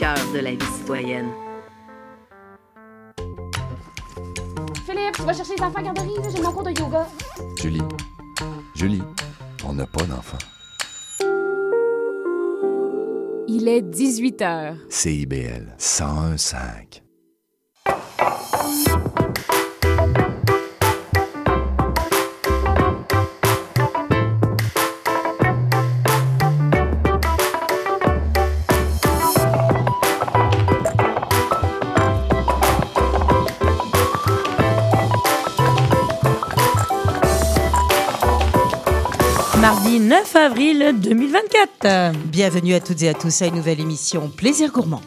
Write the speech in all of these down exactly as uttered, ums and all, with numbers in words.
cœur de la vie citoyenne. Philippe, tu vas chercher les enfants à la garderie, là, j'ai mon cours de yoga. Julie, Julie, on n'a pas d'enfant. Il est dix-huit heures. C I B L cent un virgule cinq. Mardi neuf avril deux mille vingt-quatre. Bienvenue à toutes et à tous à une nouvelle émission Plaisir Gourmand.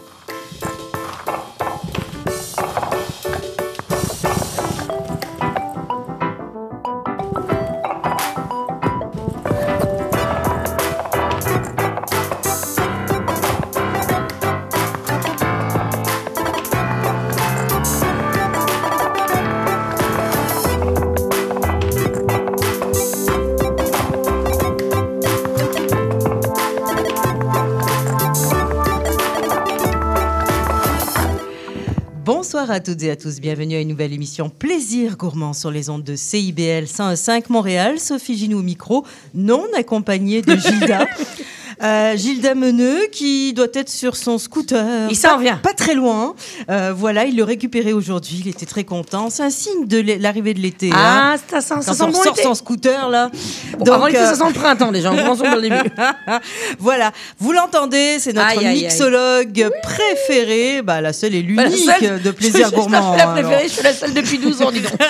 Bonsoir à toutes et à tous, bienvenue à une nouvelle émission Plaisir Gourmand sur les ondes de C I B L cent un virgule cinq Montréal. Sophie Ginou au micro, non accompagnée de Gilda. Euh, Gilda Meneux qui doit être sur son scooter. Il s'en vient. Pas très loin. Euh, voilà, il l'a récupéré aujourd'hui. Il était très content. C'est un signe de l'arrivée de l'été. Ah, hein. ça sent, ça Quand sent on bon sort l'été. son scooter là. Bon, Donc, avant l'été, euh, ça sent le printemps déjà. On commence par le début. Voilà, vous l'entendez, c'est notre Aïe, aïe, mixologue aïe. préférée, bah, la seule et l'unique Bah, la seule, de Plaisir je, Gourmand. Je suis la hein, préférée, alors. je suis la seule depuis douze ans, dis donc.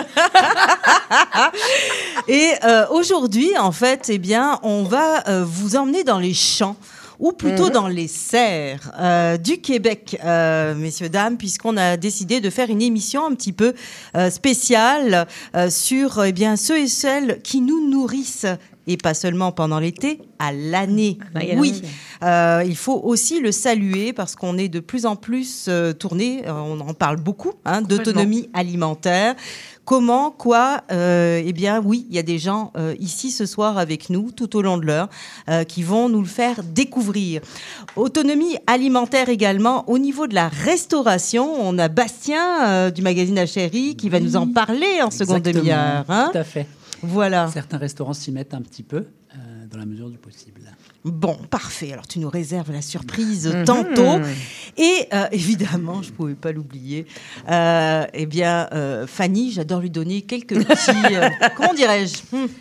Et euh, aujourd'hui, en fait, eh bien, on va euh, vous emmener dans les champs, ou plutôt mmh. dans les serres euh, du Québec, euh, messieurs, dames, puisqu'on a décidé de faire une émission un petit peu euh, spéciale euh, sur eh bien, ceux et celles qui nous nourrissent, et pas seulement pendant l'été, à l'année. Ah, oui, euh, il faut aussi le saluer parce qu'on est de plus en plus euh, tourné, euh, on en parle beaucoup, hein, d'autonomie alimentaire. Comment, quoi, euh, eh bien, oui, il y a des gens euh, ici ce soir avec nous, tout au long de l'heure, euh, qui vont nous le faire découvrir. Autonomie alimentaire également, au niveau de la restauration, on a Bastien euh, du magazine La Chérie qui va oui. nous en parler en seconde demi-heure. Hein. Tout à fait. Voilà. Certains restaurants s'y mettent un petit peu, euh, dans la mesure du possible. Bon, parfait. Alors, tu nous réserves la surprise mmh. tantôt. Et euh, évidemment, je ne pouvais pas l'oublier, euh, eh bien, euh, Fanny, j'adore lui donner quelques petits... Euh, comment dirais-je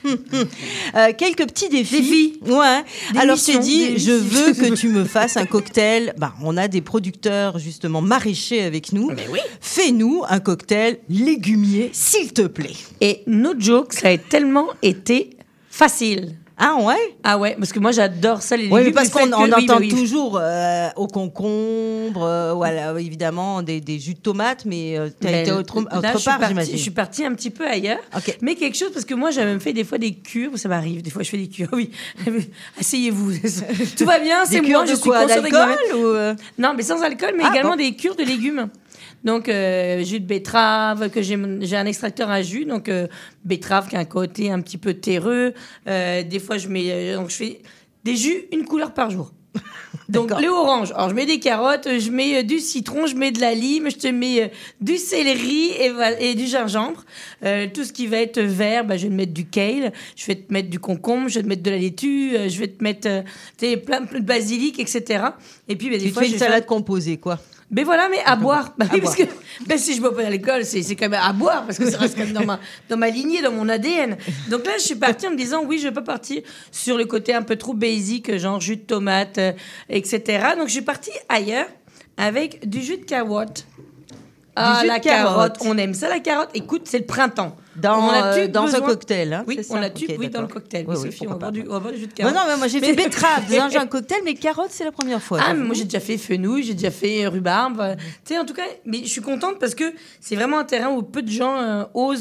euh, Quelques petits défis. Défis. Ouais. Des Alors, missions, c'est dit, des je missions. veux que tu me fasses un cocktail. Bah, on a des producteurs, justement, maraîchers avec nous. Mais oui. Fais-nous un cocktail légumier, s'il te plaît. Et no joke, ça a tellement été facile. Ah ouais? Ah ouais, parce que moi j'adore ça les légumes. Oui, mais parce qu'on on que... entend oui, bah oui. toujours euh, au concombre, euh, voilà, évidemment des, des jus de tomates, mais euh, tu as été autre, autre là, part, je suis partie, j'imagine. Je suis partie un petit peu ailleurs, okay. mais quelque chose, parce que moi j'ai même fait des fois des cures, ça m'arrive, des fois je fais des cures, oui. Asseyez-vous, tout va bien, c'est moi, je suis consciente avec moi-même. Ou euh... Non, mais sans alcool, mais ah, également bon. des cures de légumes. Donc, euh, jus de betterave, que j'ai, j'ai un extracteur à jus, donc euh, betterave qui a un côté un petit peu terreux. Euh, des fois, je mets, euh, donc je fais des jus une couleur par jour. Donc, les oranges. Alors, je mets des carottes, je mets euh, du citron, je mets de la lime, je te mets euh, du céleri et, et du gingembre. Euh, tout ce qui va être vert, bah, je vais te mettre du kale, je vais te mettre du concombre, je vais te mettre de la laitue, euh, je vais te mettre euh, plein, plein de basilic, et cetera. Et puis, bah, des tu fois, fais je une vais salade faire... composée, quoi. Mais voilà, mais à boire. Bah, à oui, boire. parce que ben, si je bois pas d'alcool, c'est, c'est quand même à boire, parce que ça reste quand même dans ma, dans ma lignée, dans mon A D N. Donc là, je suis partie en me disant, oui, je vais pas partir sur le côté un peu trop basique, genre jus de tomate, euh, et cetera. Donc je suis partie ailleurs avec du jus de carotte. Ah, la carotte. carotte, on aime ça, la carotte. Écoute, c'est le printemps. Dans, on a euh, dans besoin... un cocktail, hein, oui, c'est ça? on a tu, okay, oui, dans le cocktail. Oui, oui, Sophie, on va boire du, on va boire du jus de carotte. Non, non, mais moi j'ai mais... fait betterave dans un cocktail, mais carotte, c'est la première fois. Ah, mais moi j'ai déjà fait fenouil, j'ai déjà fait rhubarbe. Tu sais, en tout cas, mais je suis contente parce que c'est vraiment un terrain où peu de gens euh, osent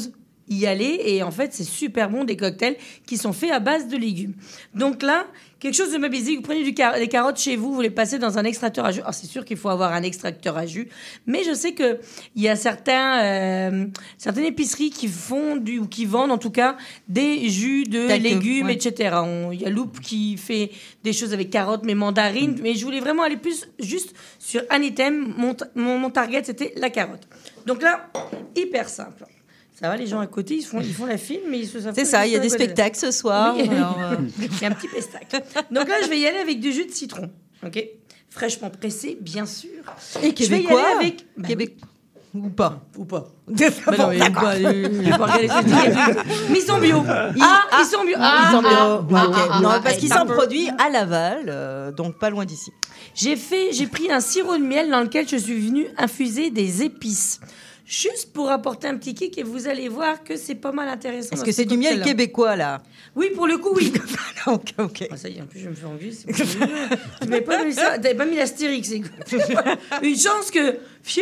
y aller. Et en fait, c'est super bon, des cocktails qui sont faits à base de légumes. Donc là, quelque chose de ma basique, vous prenez du car- des carottes chez vous, vous les passez dans un extracteur à jus. Alors, c'est sûr qu'il faut avoir un extracteur à jus, mais je sais qu'il y a certains, euh, certaines épiceries qui font du, ou qui vendent en tout cas des jus de Tel que, légumes, ouais. et cetera. On- Il y a Loop qui fait des choses avec carottes, mais mandarines, mais je voulais vraiment aller plus juste sur un item. Mon, t- mon, mon target, c'était la carotte. Donc là, hyper simple. Ça va, les gens à côté, ils font, ils font la file, mais ils se savent C'est pas ça, il y a juste des à côté. spectacles ce soir. Oui. alors, euh, Il y a un petit pestac. Donc là, je vais y aller avec du jus de citron. OK? Fraîchement pressé, bien sûr. Et Je vais y québécois, aller avec... Bah Québec... ou pas. oui, ou pas. Bon, Bah non, il est d'accord. pas- il est pas regardé ce que je dis. Mais ils sont bio. Ah, ils sont bio. Ah, Ils sont bio. ah, Ouais, ok. ah, ah, non, ah, parce ah, qu'ils ah, sont ah, produits à Laval, euh, donc pas loin d'ici. J'ai fait, j'ai pris un sirop de miel dans lequel je suis venue infuser des épices. Juste pour apporter un petit kick et vous allez voir que c'est pas mal intéressant. Est-ce dans que ce c'est du miel cocktail-là. québécois, là? Oui, pour le coup, oui. Ok, ok. Ah, ça y est, en plus, je me fais engueuler. C'est pas mignon. Tu m'avais pas mis ça. T'avais pas mis l'astérix. C'est une chance que. Pfiou.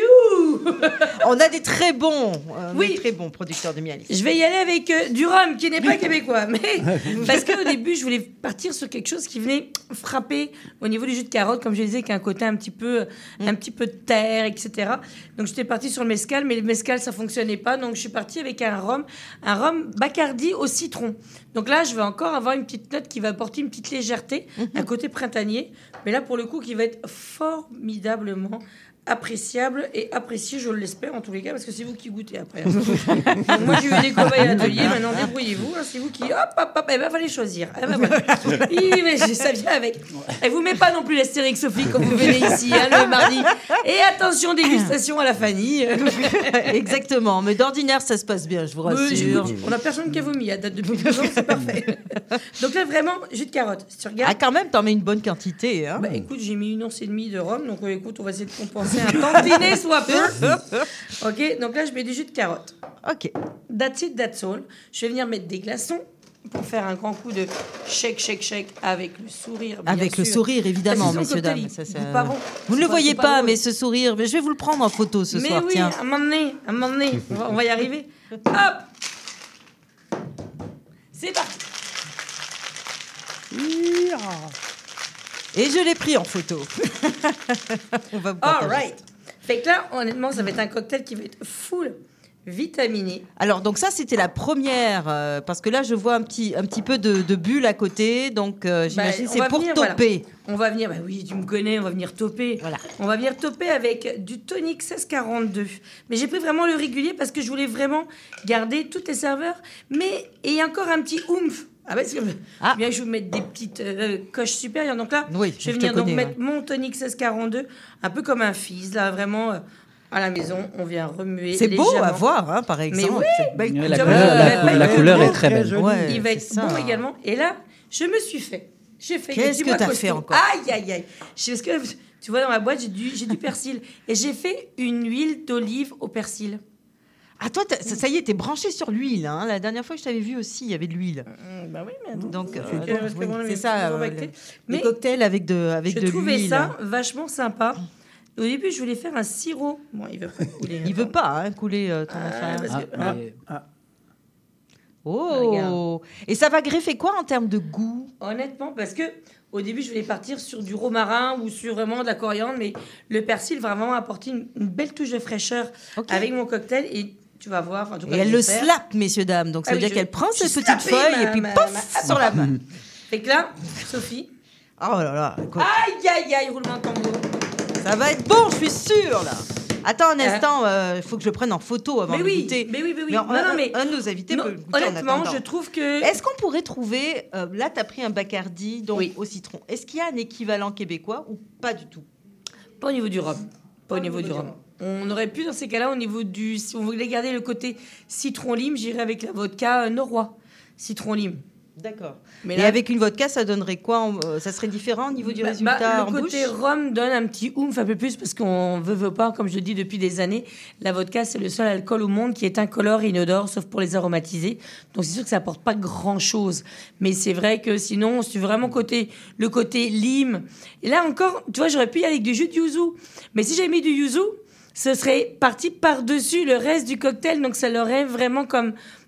On a des très bons, euh, Oui. des très bons producteurs de miel ici. Je vais y aller avec euh, du rhum qui n'est pas québécois. Mais parce qu'au début, je voulais partir sur quelque chose qui venait frapper au niveau du jus de carotte, comme je disais, qui a un côté un petit peu, un petit peu de terre, et cetera. Donc j'étais partie sur le mezcal, mais le mezcal ça fonctionnait pas. Donc je suis partie avec un rhum, un rhum Bacardi au citron. Donc là, je vais encore avoir une petite note qui va apporter une petite légèreté, un côté printanier. Mais là, pour le coup, qui va être formidablement appréciable et apprécié, je l'espère en tous les cas, parce que c'est vous qui goûtez après. Donc moi, j'ai eu des cobayes à l'atelier, maintenant débrouillez-vous, hein, c'est vous qui, hop, hop, hop, eh ben, fallait choisir. Eh ben, voilà. Oui, mais ça vient avec. Et vous mettez pas non plus l'astérix Sophie quand vous venez ici, hein, le mardi. Et attention, dégustation à la Fanny. Exactement, mais d'ordinaire, ça se passe bien, je vous Oui, rassure. j'écoute, on a personne qui a vomi à date de deux ans, c'est parfait. Donc là, vraiment, jus de carotte. Si tu regardes, Ah, quand même, t'en mets une bonne quantité. Hein. bah écoute, j'ai mis une once et demie de rhum, donc euh, écoute, on va essayer de compenser un tantinet soit peu. Ok, donc là je mets du jus de carotte. Ok. That's it, that's all. Je vais venir mettre des glaçons pour faire un grand coup de shake, shake, shake avec le sourire. Bien Avec sûr. le sourire, évidemment, Parce que messieurs, sinon, le dames. cocktail, Ça, il ça- goûte pas bon. Vous ne C'est le pas- voyez c'est pas, drôle. mais ce sourire, mais je vais vous le prendre en photo ce Mais soir. oui, Tiens. à un moment donné, à un moment donné, on va, on va y arriver. Hop, c'est parti. Et je l'ai pris en photo. On va vous All partager. right. Fait que là, honnêtement, ça va être un cocktail qui va être full vitaminé. Alors, donc ça, c'était la première, euh, parce que là, je vois un petit, un petit peu de, de bulles à côté, donc euh, j'imagine Bah, on c'est va pour venir, toper. On va venir, bah oui, tu me connais, on va venir toper. Voilà. On va venir toper avec du tonic seize quarante-deux. Mais j'ai pris vraiment le régulier parce que je voulais vraiment garder toutes les saveurs. Mais et il y a encore un petit oomph. Ah parce que Ah. bien je vais vous mettre des petites euh, coches supérieures. Donc là, Oui, je vais je te venir donc connais, mettre mon tonic seize quarante-deux, un peu comme un fils là, vraiment euh, à la maison. On vient remuer. C'est beau légèrement. à voir, hein, par exemple. oui. Cette belle Ouais, la Tu couleur. vois, couleur, la, euh, la ouais, couleur ouais, est très belle. Ouais, Il va c'est être ça. bon également. Et là, je me suis fait. J'ai fait. Qu'est-ce dis-moi que t'as costaud. fait encore Aïe, aïe, aïe. Je- Parce que tu vois, dans ma boîte, j'ai du, j'ai du persil. Et j'ai fait une huile d'olive au persil. Ah, toi, t'as- ça, ça y est, t'es branché sur l'huile. Hein. La dernière fois que je t'avais vu aussi, il y avait de l'huile. Hum, bah oui, mais attends. Donc, euh, Je suis- donc, parce que oui, bon, c'est mes ça, petits euh, bactés. le- Mais Les cocktails avec de, avec je de trouvais l'huile. ça vachement sympa. Au début, je voulais faire un sirop. Bon, il veut pas couler. Il veut pas hein, couler euh, ton Ah, affaire. parce que- Ah, ah. mais- ah. Oh Regarde. Et ça va greffer quoi en termes de goût? Honnêtement, parce que au début, je voulais partir sur du romarin ou sur vraiment de la coriandre, mais le persil va vraiment apporter une, une belle touche de fraîcheur Ok. avec mon cocktail et tu vas voir. Enfin, en tout cas, Et elle le j'espère. slap, messieurs, dames. Donc ça Ah veut oui, dire je- qu'elle prend j'ai cette petite slappé feuille ma- et puis ma- pof ma- sur la main. Fait que là, Sophie, Oh là là, écoute, aïe aïe aïe, roulement de tambour. ça va être bon, je suis sûre là. Attends un instant, il faut que je le prenne en photo avant Mais de oui, goûter. mais oui, mais oui. Mais Non, un, non, mais- un de nos invités Non, peut le goûter en honnêtement, attendant. je trouve que Est-ce qu'on pourrait trouver, euh, là tu as pris un Bacardi donc Oui. au citron, est-ce qu'il y a un équivalent québécois ou pas du tout? pas au niveau du rhum. Pas au niveau du rhum. On aurait pu, dans ces cas-là, au niveau du. Si on voulait garder le côté citron-lime, j'irais avec la vodka euh, norrois. Citron-lime. D'accord. Mais Et là, avec une vodka, ça donnerait quoi en- euh, Ça serait différent au niveau du bah, résultat bah, en le bouche? côté rhum donne un petit oomph un peu plus parce qu'on veut, veut pas, comme je le dis depuis des années, la vodka c'est le seul alcool au monde qui est incolore et inodore, sauf pour les aromatisés. Donc c'est sûr que ça apporte pas grand chose. Mais c'est vrai que sinon, si tu veux vraiment côté, le côté lime. Et là encore, tu vois, j'aurais pu y aller avec du jus de yuzu. Mais si j'avais mis du yuzu, ce serait parti par-dessus le reste du cocktail. Donc ça l'aurait vraiment comme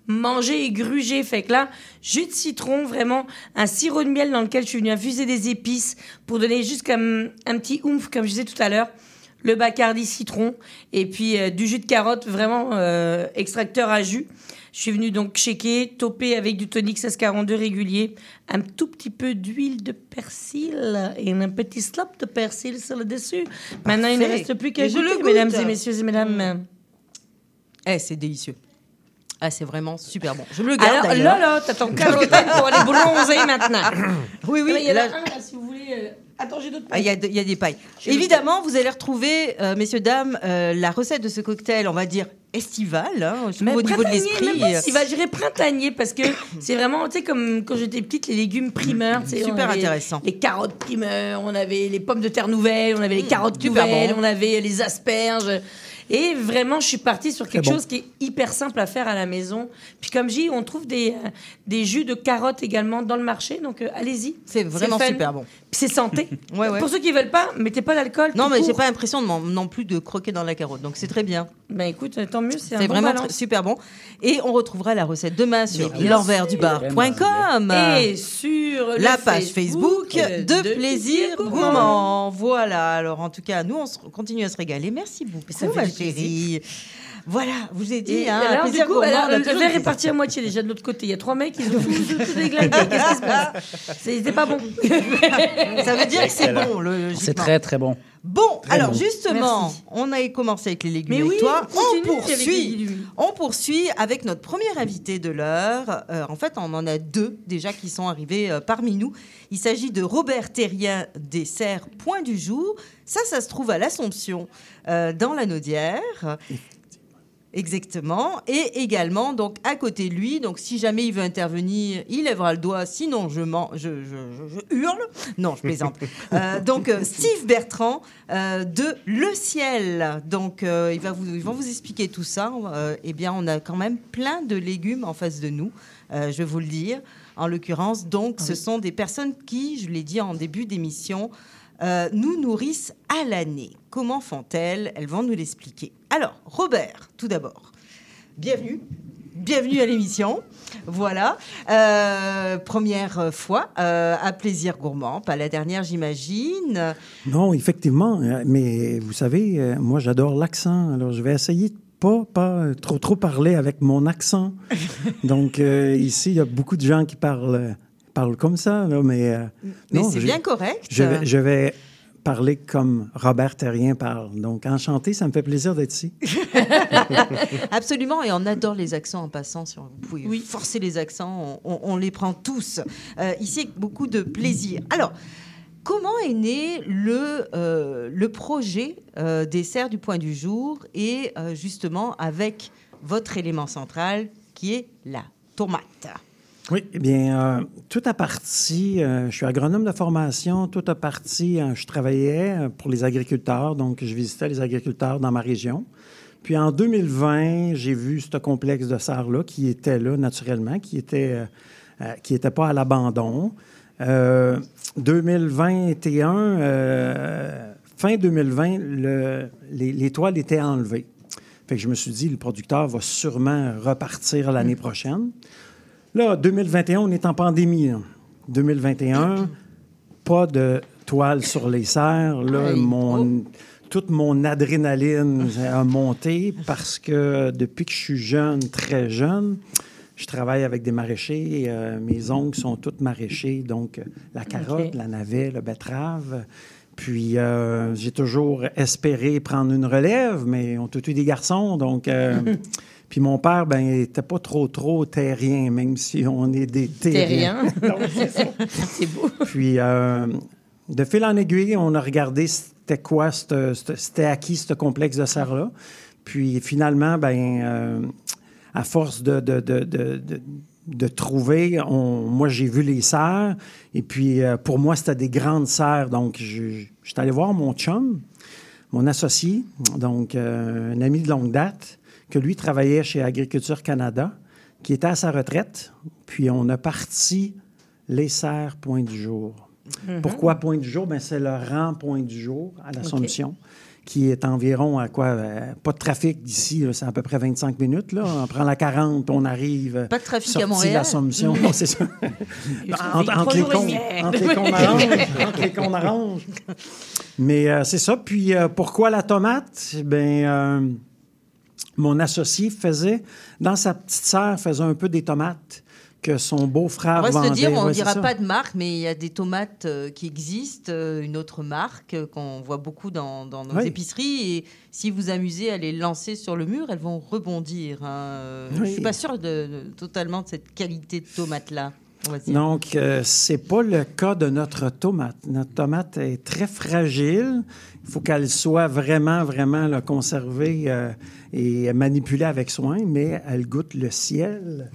manger et gruger. Fait que là, jus de citron, vraiment un sirop de miel dans lequel je suis venue infuser des épices pour donner juste comme un petit oomph, comme je disais tout à l'heure. Le Bacardi citron et puis euh, du jus de carotte, vraiment euh, extracteur à jus. Je suis venue donc shaker, toper avec du tonic seize quarante-deux régulier, un tout petit peu d'huile de persil et un petit slop de persil sur le dessus. Parfait. Maintenant, il ne reste plus qu'à goûter, mesdames et messieurs et mesdames. Mmh. Eh, c'est délicieux. Ah, c'est vraiment super bon. Je me le garde. Alors là, là, t'as ton carotène pour aller bronzer maintenant. Oui, oui. Il y en a là... un, là, si vous voulez. Euh... Attends, j'ai d'autres pailles. Il ah, y, y a des pailles. J'ai Évidemment, vous allez retrouver, euh, messieurs, dames, euh, la recette de ce cocktail, on va dire estival, hein, je trouve, au niveau de l'esprit. Même pas estival, je dirais printanier, parce que c'est vraiment, tu sais, comme quand j'étais petite, les légumes primeurs. Super intéressant. Les carottes primeurs, on avait les pommes de terre nouvelles, on avait les carottes mmh, nouvelles, bon. On avait les asperges. Et vraiment, je suis partie sur quelque bon. chose qui est hyper simple à faire à la maison. Puis comme je dis, on trouve des, euh, des jus de carottes également dans le marché. Donc euh, allez-y. C'est vraiment c'est super bon. Puis c'est santé. ouais, ouais. Pour ceux qui ne veulent pas, mettez pas l'alcool. Non, mais court. j'ai pas l'impression de non plus de croquer dans la carotte. Donc c'est très bien. Ben écoute, tant mieux. C'est, c'est un vraiment bon tr- super bon. Et on retrouvera la recette demain sur oui, l'envers du bar point com et sur la page Facebook, Facebook de, de Plaisir Gourmand. Voilà. Alors en tout cas, nous on se, continue à se régaler. Merci beaucoup, ça ma chérie. Voilà, je vous ai dit. Et hein, alors, du coup, gourmand, alors, le verre est parti à moitié déjà de l'autre côté. Il y a trois mecs qui se foutent tout déglingués. Qu'est-ce qui se passe? C'était pas bon. Ça veut dire que c'est bon, le C'est très, très bon. Bon, très alors bon. Justement, Merci. On a commencé avec les légumes Mais avec oui, toi. On, on poursuit. on... on poursuit avec notre premier invité de l'heure. Euh, en fait, on en a deux déjà qui sont arrivés euh, parmi nous. Il s'agit de Robert Terrien des Serres Point du Jour. Ça, ça se trouve à l'Assomption, euh, dans la Naudière. Exactement. Et également, donc, à côté de lui, donc, si jamais il veut intervenir, il lèvera le doigt, sinon je, m'en, je, je, je, je hurle. Non, je plaisante. euh, donc, euh, Steve Bertrand euh, de Le Ciel. Donc, euh, il va vous, ils vont vous expliquer tout ça. Euh, eh bien, on a quand même plein de légumes en face de nous, euh, je vais vous le dire. En l'occurrence, donc, oui. Ce sont des personnes qui, je l'ai dit en début d'émission, Euh, nous nourrissent à l'année. Comment font-elles? Elles vont nous l'expliquer. Alors, Robert, tout d'abord, bienvenue. Bienvenue à l'émission. Voilà. Euh, première fois euh, à Plaisir Gourmand. Pas la dernière, j'imagine. Non, effectivement. Mais vous savez, moi, j'adore l'accent. Alors, je vais essayer de pas, pas trop, trop parler avec mon accent. Donc, euh, ici, il y a beaucoup de gens qui parlent... parle comme ça, là, mais... Euh, mais non, c'est bien correct. Je vais, je vais parler comme Robert Terrien parle. Donc, enchanté, ça me fait plaisir d'être ici. Absolument, et on adore les accents en passant. Si vous pouvez oui. forcer les accents, on, on, on les prend tous. Euh, ici, avec beaucoup de plaisir. Alors, comment est né le, euh, le projet euh, des Serres du Point du Jour et euh, justement avec votre élément central qui est la tomate? Oui, eh bien, euh, tout a parti, euh, je suis agronome de formation, tout a parti, euh, je travaillais pour les agriculteurs, donc je visitais les agriculteurs dans ma région. Puis en deux mille vingt, j'ai vu ce complexe de serres-là qui était là naturellement, qui était, euh, euh, qui était pas à l'abandon. Euh, deux mille vingt et un, euh, fin deux mille vingt, le, les, les toiles étaient enlevées. Fait que je me suis dit, le producteur va sûrement repartir l'année prochaine. Là, deux mille vingt et un, on est en pandémie. Là. deux mille vingt et un, pas de toile sur les serres. Là, hey. mon, toute mon adrénaline a monté parce que depuis que je suis jeune, très jeune, je travaille avec des maraîchers. Euh, mes oncles sont tous maraîchers. Donc, la carotte, okay. la navet, le betterave. Puis, euh, j'ai toujours espéré prendre une relève, mais on a tous eu des garçons. Donc... Euh, Puis mon père, ben, il n'était pas trop, trop terrien, même si on est des terriens. Terrien. c'est ça. C'est beau. Puis, euh, de fil en aiguille, on a regardé c'était quoi, c'était, c'était à qui ce complexe de serres-là. Puis finalement, ben, euh, à force de, de, de, de, de, de trouver, on, moi, j'ai vu les serres. Et puis, euh, pour moi, c'était des grandes serres. Donc, je, je suis allé voir mon chum, mon associé, donc euh, un ami de longue date, que lui travaillait chez Agriculture Canada, qui était à sa retraite. Puis on a parti les serres Point du Jour. Mm-hmm. Pourquoi Point du Jour? Bien, c'est le rang Point du Jour à l'Assomption, okay. qui est environ à quoi? Euh, pas de trafic d'ici, là, c'est à peu près vingt-cinq minutes. Là. On prend la quarante, puis on arrive. Pas de trafic sorti à Montréal. l'Assomption. Non, c'est ça. entre, entre, les cons, entre les cons oranges. Entre les cons oranges. Mais euh, c'est ça. Puis euh, pourquoi la tomate? Ben, euh, mon associé faisait, dans sa petite serre, faisait un peu des tomates que son beau-frère vendait. On va se le dire, on ne ouais, dira pas de marque, mais il y a des tomates euh, qui existent, euh, une autre marque euh, qu'on voit beaucoup dans, dans nos oui. épiceries. Et si vous amusez à les lancer sur le mur, elles vont rebondir. Hein. Euh, Oui. Je ne suis pas sûre de, de, totalement de cette qualité de tomate-là. On va dire. Donc, euh, c'est pas le cas de notre tomate. Notre tomate est très fragile. Il faut qu'elle soit vraiment, vraiment là, conservée euh, et manipulée avec soin, mais elle goûte le ciel.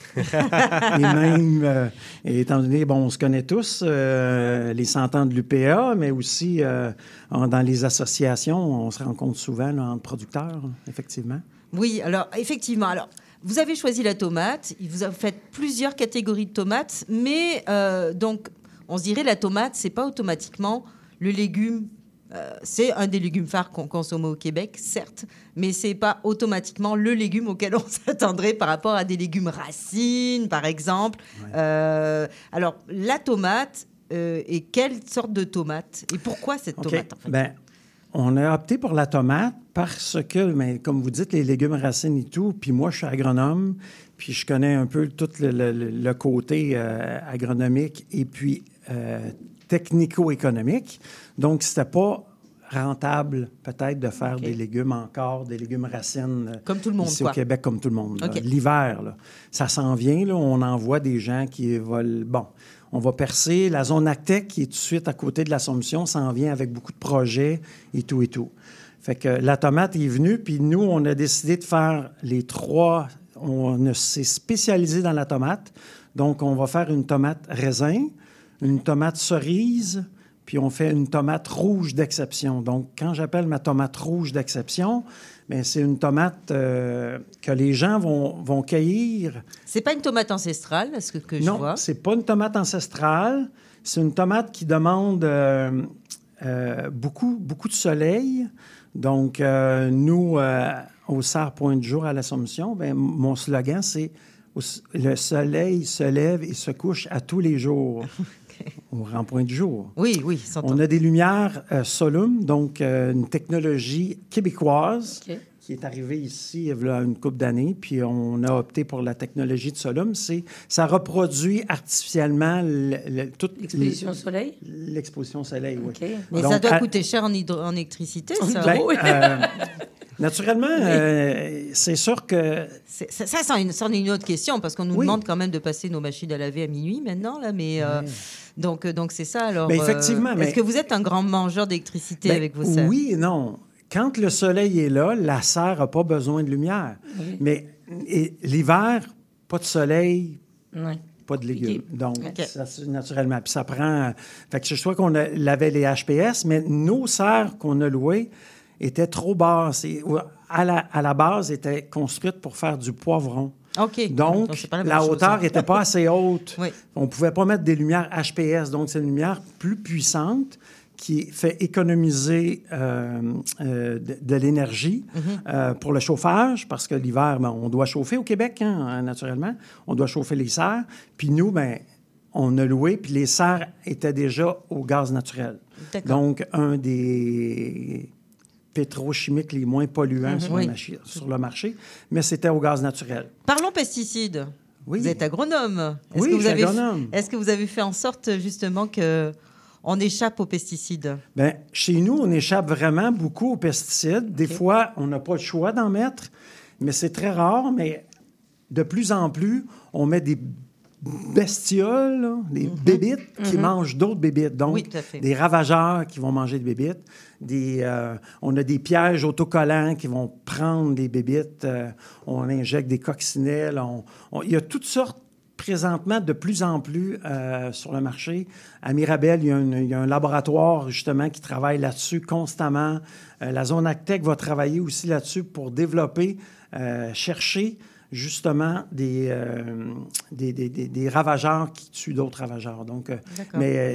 Et même, euh, et étant donné, bon, on se connaît tous, euh, les cent ans de l'U P A, mais aussi euh, en- dans les associations, on se rencontre souvent là, entre producteurs, effectivement. Oui, alors effectivement. Alors, vous avez choisi la tomate. Vous avez fait plusieurs catégories de tomates, mais euh, donc on se dirait la tomate, c'est pas automatiquement le légume. Euh, c'est un des légumes phares qu'on consomme au Québec, certes, mais c'est pas automatiquement le légume auquel on s'attendrait par rapport à des légumes racines, par exemple. Ouais. Euh, alors, la tomate, euh, et quelle sorte de tomate? Et pourquoi cette OK. tomate, en fait? Ben, on a opté pour la tomate parce que, mais comme vous dites, les légumes racines et tout, puis moi, je suis agronome, puis je connais un peu tout le, le- le côté euh, agronomique et puis euh, technico-économique. Donc, c'était pas rentable, peut-être, de faire OK. des légumes encore, des légumes racines euh, Comme tout le monde, ici quoi. au Québec, comme tout le monde. là. OK. L'hiver, là, ça s'en vient. Là, on en voit des gens qui veulent... Bon, on va percer. La zone Actec, qui est tout de suite à côté de l'Assomption, s'en vient avec beaucoup de projets et tout et tout. Fait que la tomate est venue, puis nous, on a décidé de faire les trois... On s'est spécialisé dans la tomate. Donc, on va faire une tomate raisin, une tomate cerise, puis on fait une tomate rouge d'exception. Donc, quand j'appelle ma tomate rouge d'exception, bien, c'est une tomate euh, que les gens vont, vont cueillir. C'est pas une tomate ancestrale, ce que, que je Non, vois. c'est pas une tomate ancestrale. C'est une tomate qui demande euh, euh, beaucoup, beaucoup de soleil. Donc, euh, nous, euh, au Serre Pointe-du-Jour à l'Assomption, ben, mon slogan, c'est « Le soleil se lève et se couche à tous les jours ». Au rang Pointe-du-Jour. Oui, oui, s'entend. On a des lumières euh, Solum, donc euh, une technologie québécoise OK. qui est arrivée ici il y a une couple d'années, puis on a opté pour la technologie de Solum. C'est, ça reproduit artificiellement le, le- toute L'exposition au soleil. l'exposition au soleil, oui. OK. Mais Donc, ça doit à- coûter cher en, hydro- en électricité, ça. Ben, Oui. euh, naturellement, euh, c'est sûr que C'est- Ça, ça, c'en est une, c'en est une autre question, parce qu'on nous Oui. demande quand même de passer nos machines à laver à minuit maintenant, là, mais... euh, donc, euh, donc, c'est ça, alors... Ben, effectivement, euh, mais- Est-ce que vous êtes un grand mangeur d'électricité ben, avec vos serres? oui et non. Quand le soleil est là, la serre n'a pas besoin de lumière. Mais et, l'hiver, pas de soleil, Ouais. pas de légumes. OK. Donc, OK. ça, c'est naturellement. Puis ça prend... Fait que je sais qu'on a- avait les H P S, mais nos serres qu'on a louées étaient trop basses. Et, ou, à, la, à la base, étaient construites pour faire du poivron. OK. Donc, c'est pas la la, même chose, hauteur hein. n'était pas assez haute. Oui. On ne pouvait pas mettre des lumières H P S. Donc, c'est une lumière plus puissante qui fait économiser euh, euh, de, de l'énergie Mm-hmm. euh, pour le chauffage, parce que l'hiver, ben, on doit chauffer au Québec, hein, naturellement. On doit chauffer les serres. Puis nous, ben, on a loué, puis les serres étaient déjà au gaz naturel. D'accord. Donc, un des pétrochimiques les moins polluants sur, Oui. le marché, sur le marché, mais c'était au gaz naturel. Parlons pesticides. Oui. Vous êtes agronome. Est-ce Oui, que vous je suis avez, agronome. Est-ce que vous avez fait en sorte, justement, que on échappe aux pesticides? Bien, chez nous, on échappe vraiment beaucoup aux pesticides. Des OK. fois, on n'a pas le choix d'en mettre, mais c'est très rare. Mais de plus en plus, on met des bestioles, là, des bébites qui mangent d'autres bébites. Donc, Oui, tout à fait. des ravageurs qui vont manger des bébites. Des, euh, on a des pièges autocollants qui vont prendre des bébites. Euh, on injecte des coccinelles. On- on- il y a toutes sortes présentement de plus en plus euh, sur le marché. À Mirabel, il y, a une- il y a un laboratoire justement qui travaille là-dessus constamment. Euh, la zone Actec va travailler aussi là-dessus pour développer, euh, chercher justement des, euh, des, des- des- des ravageurs qui tuent d'autres ravageurs. Donc, euh, D'accord. mais euh,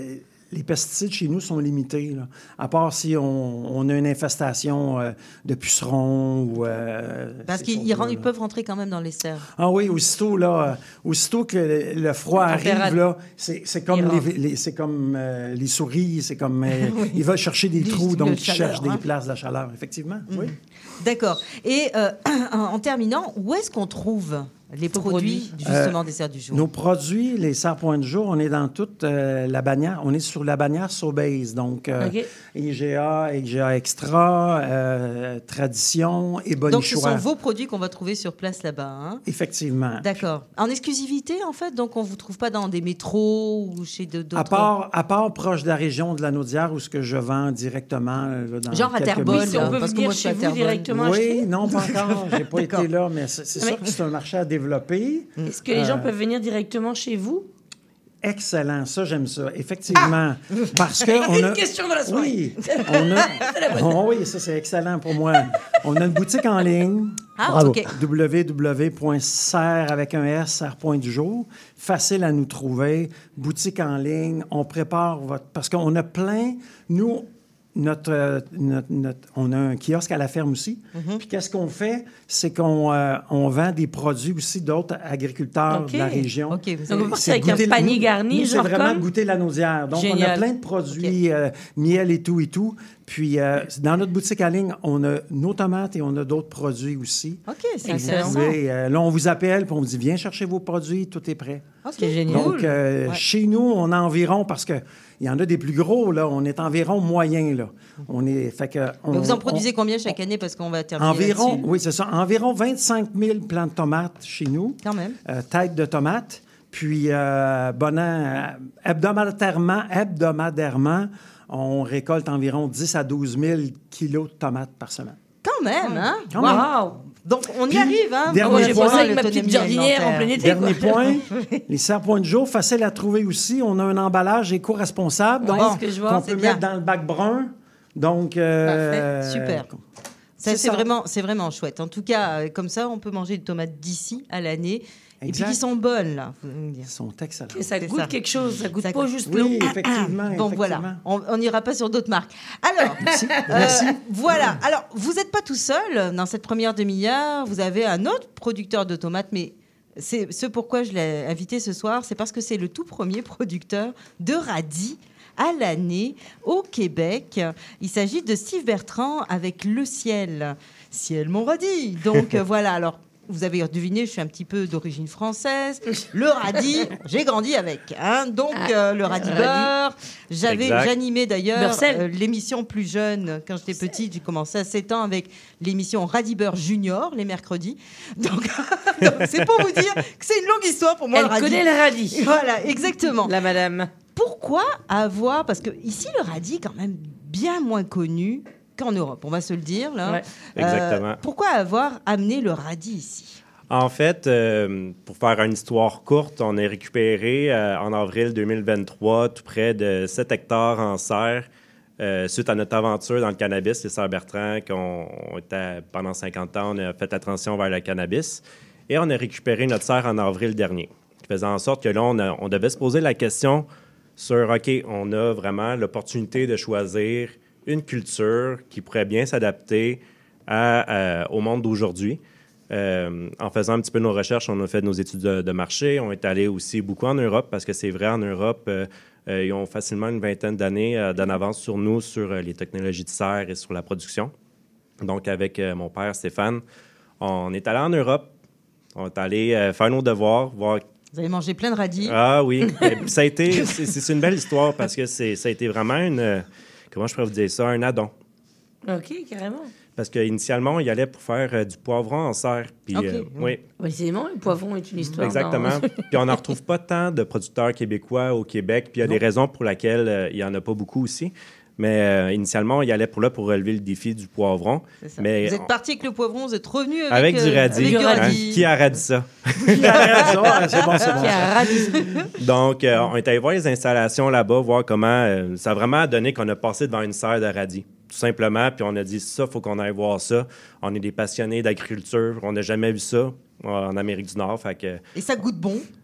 les pesticides chez nous sont limités, là. À part si on, on a une infestation euh, de pucerons ou... Euh, Parce qu'ils ils, ils peuvent rentrer quand même dans les serres. Ah oui, aussitôt, là, euh, aussitôt que le, le froid arrive, là, c'est, c'est comme, les, les, c'est comme euh, les souris, c'est comme... Euh, oui. Ils veulent chercher des trous, donc ils cherchent hein? des places de la chaleur, effectivement, mmh. oui. D'accord. Et euh, en terminant, où est-ce qu'on trouve les produits, justement, euh, des serres du jour? Nos produits, les serres Point du jour, on est dans toute euh, la bannière. On est sur la bannière Sobeys. Donc, euh, okay. I G A, I G A Extra, euh, Tradition et Bonichois. Donc, ce sont vos produits qu'on va trouver sur place là-bas. Hein? Effectivement. D'accord. En exclusivité, en fait? Donc, on ne vous trouve pas dans des métros ou chez d'autres... À part, à part proche de la région de la Naudière, où ce que je vends directement là, dans genre à Terrebonne. Oui, on peut parce venir que moi, chez vous directement Oui, acheter? non, pas encore. Je n'ai pas été là, mais c'est, c'est mais... sûr que c'est un marché à développer. Est-ce que les gens euh, peuvent venir directement chez vous? Excellent, ça j'aime ça, effectivement, ah! Parce que on une a question de la soirée. Oui, on a, oh, oui, ça c'est excellent pour moi. On a une boutique en ligne, ah, okay. w w w point serre avec un S, serre point du jour, facile à nous trouver, boutique en ligne. On prépare votre, parce qu'on a plein, nous. Notre, euh, notre, notre, on a un kiosque à la ferme aussi. Mm-hmm. Puis qu'est-ce qu'on fait? C'est qu'on euh, on vend des produits aussi d'autres agriculteurs okay. de la région. OK. Vous avez c'est avec un panier nous, garni, nous, genre c'est vraiment comme? goûter la naudière. Donc, Génial. on a plein de produits, okay. euh, miel et tout et tout. Puis, euh, dans notre boutique en ligne, on a nos tomates et on a d'autres produits aussi. OK, c'est intéressant. Euh, là, on vous appelle puis on vous dit, viens chercher vos produits, tout est prêt. OK, c'est génial. Donc, euh, ouais. chez nous, on a environ, parce que il y en a des plus gros, là. On est environ moyen, là. On est, fait que... On, vous en produisez on, combien chaque année? Parce qu'on va terminer environ, là-dessus. oui, c'est ça. Environ vingt-cinq mille plants de tomates chez nous. Quand même. Euh, têtes de tomates. Puis, euh, bon an, euh, hebdomadairement, hebdomadairement, on récolte environ dix à douze mille kilos de tomates par semaine. Quand même, hein? Quand wow. même. Donc, on y Puis, arrive, hein? Dernier j'ai point, posé avec ma petite jardinière en plein été. Dernier quoi. point, les serres Point du jour, facile à trouver aussi. On a un emballage éco-responsable, donc, ouais, que je vois, qu'on peut bien. mettre dans le bac brun. Donc, euh, parfait. Super. Ça, c'est, c'est, vraiment, c'est vraiment chouette. En tout cas, euh, comme ça, on peut manger des tomates d'ici à l'année. Exact. Et puis qui sont bonnes, là. Ils sont excellents. Et ça c'est goûte ça. quelque chose, ça goûte ça pas goûte... juste l'eau. Oui, effectivement. Bon, effectivement. voilà, on n'ira pas sur d'autres marques. Alors, Merci. Euh, Merci. Voilà, alors, vous n'êtes pas tout seul dans cette première demi-heure. Vous avez un autre producteur de tomates, mais c'est ce pourquoi je l'ai invité ce soir, c'est parce que c'est le tout premier producteur de radis à l'année au Québec. Il s'agit de Steve Bertrand avec Le Ciel. Ciel, mon radis. Donc, euh, voilà, alors... Vous avez deviné, je suis un petit peu d'origine française. Le radis, j'ai grandi avec. Hein. Donc, euh, le radis beurre. J'avais, j'animais d'ailleurs euh, l'émission plus jeune. Quand j'étais petite, j'ai commencé à sept ans avec l'émission Radis Beurre Junior, les mercredis. Donc, donc, c'est pour vous dire que c'est une longue histoire pour moi, Elle le radis. Elle connaît le radis. Voilà, exactement. La madame. Pourquoi avoir... Parce que ici, le radis est quand même bien moins connu qu'en Europe, on va se le dire. Là. Ouais. Exactement. Euh, pourquoi avoir amené le radis ici? En fait, euh, pour faire une histoire courte, on a récupéré euh, en avril deux mille vingt-trois tout près de sept hectares en serre euh, suite à notre aventure dans le cannabis, les Sœurs Bertrand, qu'on était, pendant cinquante ans, on a fait la transition vers le cannabis. Et on a récupéré notre serre en avril dernier. Ce qui faisait en sorte que là, on, a, on devait se poser la question sur, OK, on a vraiment l'opportunité de choisir une culture qui pourrait bien s'adapter à, à, au monde d'aujourd'hui. Euh, en faisant un petit peu nos recherches, on a fait nos études de, de marché. On est allé aussi beaucoup en Europe parce que c'est vrai, en Europe, euh, euh, ils ont facilement une vingtaine d'années euh, d'en avance sur nous, sur euh, les technologies de serre et sur la production. Donc, avec euh, mon père Stéphane, on est allé en Europe. On est allé euh, faire nos devoirs, voir... Vous avez mangé plein de radis. Ah oui. ça a été... C'est, c'est une belle histoire parce que c'est, ça a été vraiment une... Comment je pourrais vous dire ça? Un addon. OK, carrément. Parce qu'initialement, on y allait pour faire euh, du poivron en serre. Puis, OK. euh, oui. Oui, c'est bon, le poivron est une histoire. Exactement. Puis on n'en retrouve pas tant de producteurs québécois au Québec. Puis il y a non. des raisons pour lesquelles euh, il n'y en a pas beaucoup aussi. Mais euh, initialement, on y allait pour là pour relever le défi du poivron. Mais vous êtes parti avec le poivron, vous êtes revenu avec, avec du radis. Avec du radis. Hein? Qui a radis ça? Qui a radis ça? C'est bon, c'est bon. Qui a radis. Donc, euh, on est allé voir les installations là-bas, voir comment... Euh, ça a vraiment donné qu'on a passé devant une serre de radis. Tout simplement, puis on a dit, ça, il faut qu'on aille voir ça. On est des passionnés d'agriculture, on n'a jamais vu ça en Amérique du Nord. Fait que... Et ça goûte bon?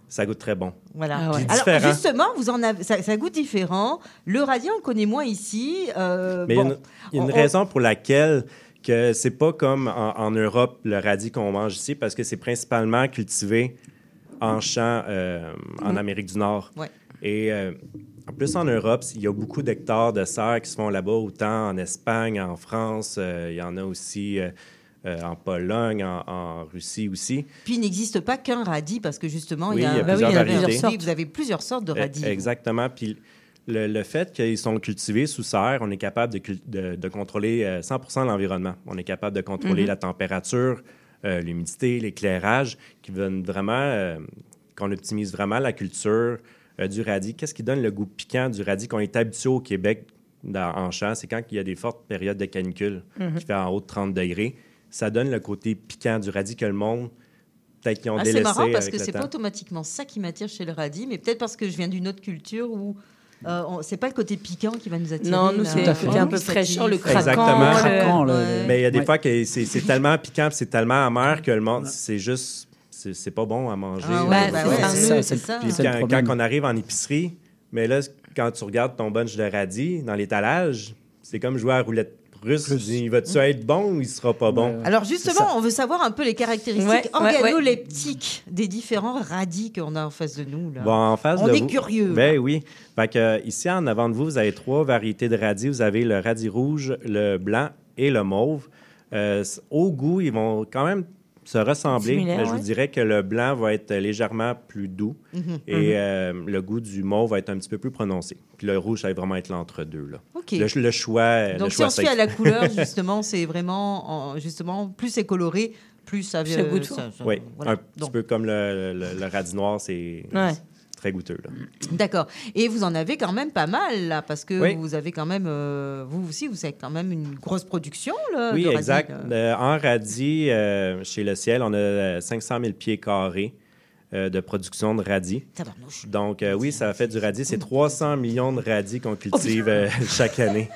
ça goûte très bon. Voilà. Ah ouais. Puis Alors différent. justement, vous en avez, ça, ça goûte différent. Le radis, on le connaît moins ici. Euh, Mais bon, il y a une, il y a une on- raison pour laquelle que c'est pas comme en, en Europe le radis qu'on mange ici, parce que c'est principalement cultivé en champs euh, en Amérique du Nord. Ouais. Et euh, en plus, en Europe, il y a beaucoup d'hectares de serres qui se font là-bas, autant en Espagne, en France, euh, il y en a aussi euh, euh, en Pologne, en, en Russie aussi. Puis il n'existe pas qu'un radis parce que justement, Oui, il y a, il y a Bah plusieurs oui, il y en a variétés. sortes. Vous avez plusieurs sortes de radis. Eh, Exactement. Puis le, le fait qu'ils sont cultivés sous serre, on est capable de, cul- de, de contrôler euh, cent pour cent l'environnement. On est capable de contrôler Mm-hmm. la température, euh, l'humidité, l'éclairage, qui viennent vraiment, euh, qu'on optimise vraiment la culture euh, du radis. Qu'est-ce qui donne le goût piquant du radis qu'on est habitué au Québec dans- en champ? C'est quand il y a des fortes périodes de canicule qui fait en haut de trente degrés. Ça donne le côté piquant du radis que le monde, peut-être qu'ils ont Ah, délaissé c'est marrant parce avec que le c'est temps. pas automatiquement ça qui m'attire chez le radis, mais peut-être parce que je viens d'une autre culture où euh, on- c'est pas le côté piquant qui va nous attirer. Non, nous, là. c'est Tout à fait. le côté un peu Gustatif. fraîcheur, le craquant. Exactement. le- Craquant, le- Ouais. Mais il y a des Ouais. fois que c'est c'est tellement piquant, puis c'est tellement amer que le monde, c'est juste, c'est c'est pas bon à manger. Ah ouais, Ben, bah c'est ouais, ça, c'est nous, ça, c'est c'est ça. Puis c'est le quand, problème. quand on arrive en épicerie, mais là, quand tu regardes ton bunch de radis dans l'étalage, c'est comme jouer à la roulette russe. Tu dis, il va-tu être bon ou il sera pas bon? Alors justement, on veut savoir un peu les caractéristiques Ouais, ouais, organoleptiques des différents radis qu'on a en face de nous. Là. Bon, en face On de est vous- curieux. Ben oui. Fait que, euh, ici, en avant de vous, vous avez trois variétés de radis. Vous avez le radis rouge, le blanc et le mauve. Euh, c- au goût, ils vont quand même se ressembler. Similaire, mais je ouais. vous dirais que le blanc va être légèrement plus doux Mhm. et euh, le goût du mauve va être un petit peu plus prononcé. Puis le rouge, ça va vraiment être l'entre-deux. Là. Ok. Le, le choix, le Donc si choix on se fait safe. à la couleur, justement, c'est vraiment en- justement plus c'est coloré, plus ça Ça goûte ça- fort. ça- Oui, voilà. un petit Donc, peu comme le, le- le radis noir, c'est Ouais. c'est très goûteux. Là. D'accord. Et vous en avez quand même pas mal là, parce que Oui. vous avez quand même, euh, vous aussi, vous avez quand même une grosse production là. Oui, de radis, exact. là. Euh, en radis, euh, chez Le Ciel, on a euh, cinq cent mille pieds carrés euh, de production de radis. Tabarnouche. Donc, euh, oui, ça fait du radis. C'est trois cents millions de radis qu'on cultive euh, chaque année.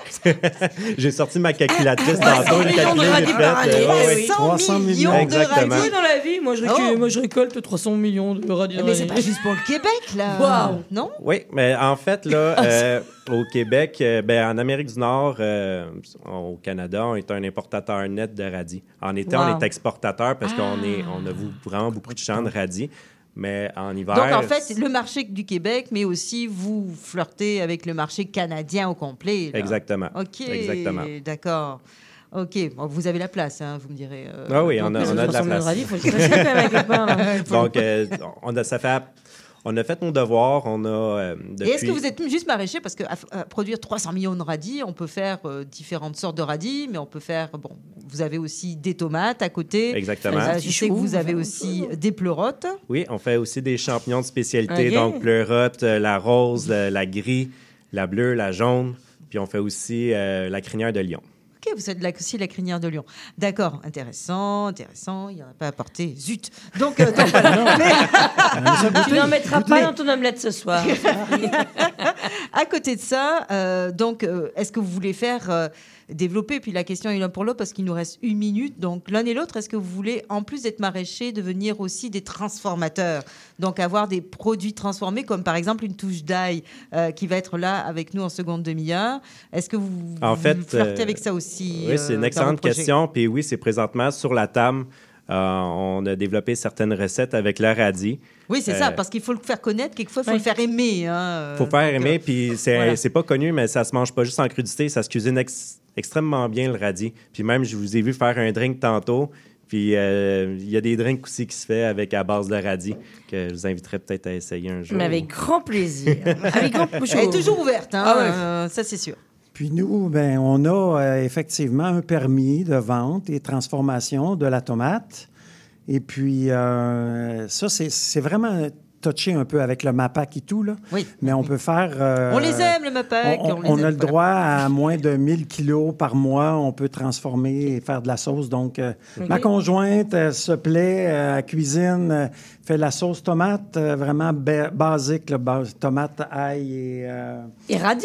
J'ai sorti ma calculatrice tantôt. Le millions de calcul est radis fait. par année, euh, ouais, oui, ouais. oui. trois cents millions de Exactement. radis. Oui, dans la vie, moi je, récol- Oh. moi, je récolte trois cents millions de radis. dans Mais la c'est vie. pas juste pour le Québec là. Waouh. Non. Oui, mais en fait, là, euh, au Québec, euh, ben, en Amérique du Nord, euh, au Canada, on est un importateur net de radis. En été, Wow. on est exportateur parce qu'on est, on a vou- vraiment beaucoup de champs de radis. Mais en hiver... Donc en fait, le marché du Québec, mais aussi vous flirtez avec le marché canadien au complet. là. Exactement. Ok. Exactement. D'accord. Ok. Bon, vous avez la place, hein, vous me direz. euh, Ah oui, donc, on a- euh, on a de la trois cents millions place. radis, faut le cacher quand même à quelque part. là. Donc, euh, on, a, ça fait, on a fait nos devoirs. On a, euh, Et depuis... est-ce que vous êtes juste maraîcher? Parce que à, à produire trois cents millions de radis, on peut faire euh, différentes sortes de radis, mais on peut faire. Bon, vous avez aussi des tomates à côté. Exactement. Euh, Des je sais que choux, vous avez enfin, aussi des pleurotes. Oui, on fait aussi des champignons de spécialité. Ok. Donc, pleurote, euh, la rose, la, la gris, la bleue, la jaune. Puis, on fait aussi euh, la crinière de lion. Ok, vous êtes là aussi la crinière de lion. D'accord, intéressant, intéressant. Il n'y en a pas à porter. Zut. Donc, euh, donc, voilà. Mais- Tu n'en mettras pas dans ton omelette ce soir. à côté de ça, euh, donc, euh, est-ce que vous voulez faire euh, développer, puis la question est l'un pour l'autre parce qu'il nous reste une minute, donc l'un et l'autre, est-ce que vous voulez, en plus d'être maraîcher, devenir aussi des transformateurs, donc avoir des produits transformés, comme par exemple une touche d'ail euh, qui va être là avec nous en seconde demi-heure. Est-ce que vous, En vous fait, flirtez euh, avec ça aussi? Oui, c'est euh, une dans excellente vos projets? question. Puis oui, c'est présentement sur la table. Euh, on a développé certaines recettes avec le radis. Oui, c'est ça, Euh, parce qu'il faut le faire connaître, quelquefois, il faut Oui. le faire aimer. Il Il faut faire aimer, puis c'est voilà. c'est pas connu, mais ça se mange pas juste en crudité, ça se cuisine ex- extrêmement bien, le radis. Puis même, je vous ai vu faire un drink tantôt, puis euh, il y a des drinks aussi qui se fait avec à base de radis, que je vous inviterais peut-être à essayer un jour. Mais avec grand plaisir. Avec grand Elle est toujours ouverte, hein, Ah ouais. euh, ça c'est sûr. Puis nous, ben, on a euh, effectivement un permis de vente et transformation de la tomate. Et puis, euh, ça, c'est c'est vraiment touché un peu avec le MAPAC et tout, là. Oui. Mais on peut faire... euh, On les aime, le MAPAC. On, on- les on aime, a le voilà. droit à moins de mille kilos par mois. On peut transformer et faire de la sauce. Donc, euh, ma conjointe euh, se plaît euh, à cuisine, euh, fait la sauce tomate euh, vraiment ba- basique, là, base, tomate, ail et... euh, Et radis.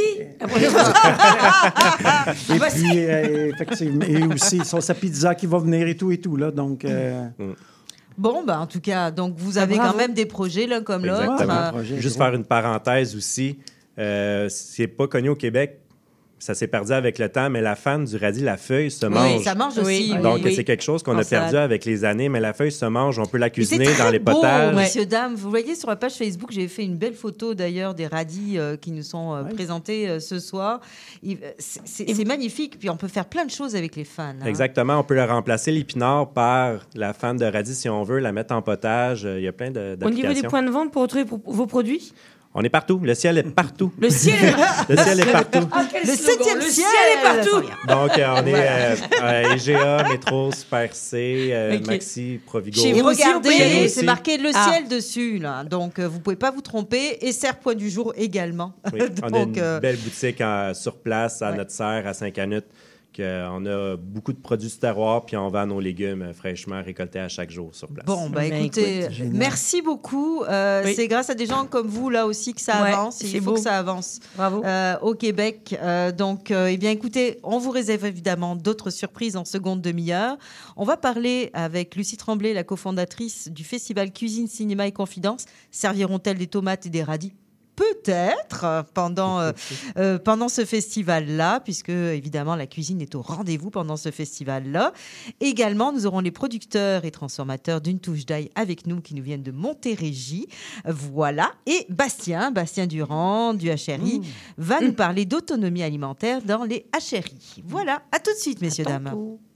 et puis, euh, effectivement, et aussi sauce à pizza qui va venir et tout et tout, là. Donc... euh, Bon, ben, en tout cas, donc vous avez bravo. quand même des projets l'un comme l'autre. Exactement. Euh, projet, Juste gros. faire une parenthèse aussi. Euh, c'est pas connu au Québec. Ça s'est perdu avec le temps, mais la fan du radis, la feuille, se oui, mange. ça mange Oui. aussi. oui, Donc, oui. c'est quelque chose qu'on En a perdu salade. avec les années, mais la feuille se mange. On peut la Mais c'est cuisiner très dans les beau, potages. messieurs, dames. Vous voyez sur la page Facebook, j'ai fait une belle photo d'ailleurs des radis euh, qui nous sont euh, Ouais. présentés euh, ce soir. Il- euh, C'est c'est- c'est magnifique. Puis on peut faire plein de choses avec les fans. hein. Exactement. On peut le remplacer, l'épinard, par la fan de radis si on veut, la mettre en potage. Il y a plein de- Au niveau des d'applications. points de vente pour retrouver pro- vos produits? On est partout. Le ciel est partout. Le ciel est Le ciel est partout. Ah, quel Le slogan. septième Le ciel, ciel est partout. Donc, euh, on est euh, euh, I G A, Métro, Super C, euh, Ok. Maxi, Provigo. Chez Et vous aussi, on peut y regardez, aller. c'est marqué le Ah. ciel dessus, là. Donc, euh, vous pouvez pas vous tromper. Et serre point du jour également. Oui, on a Donc, une euh, belle boutique en- sur place à ouais. notre serre à Saint-Canut. que on a beaucoup de produits du terroir, puis on vend nos légumes euh, fraîchement récoltés à chaque jour sur place. Bon, bah Ben, écoutez, écoute, génial. merci beaucoup. Euh, Oui. C'est grâce à des gens comme vous, là aussi, que ça Ouais, avance. Il c'est faut beau. que ça avance Bravo. euh, au Québec. Euh, donc, euh, eh bien, écoutez, on vous réserve évidemment d'autres surprises en seconde demi-heure. On va parler avec Lucie Tremblay, la cofondatrice du festival Cuisine, Cinéma et Confidence. Serviront-elles des tomates et des radis ? Peut-être euh, pendant, euh, euh, pendant ce festival-là, puisque évidemment la cuisine est au rendez-vous pendant ce festival-là. Également, nous aurons les producteurs et transformateurs d'une touche d'ail avec nous qui nous viennent de Montérégie. Voilà. Et Bastien, Bastien Durand du H R I, va nous parler d'autonomie alimentaire dans les H R I. Voilà. À tout de suite, messieurs, dames.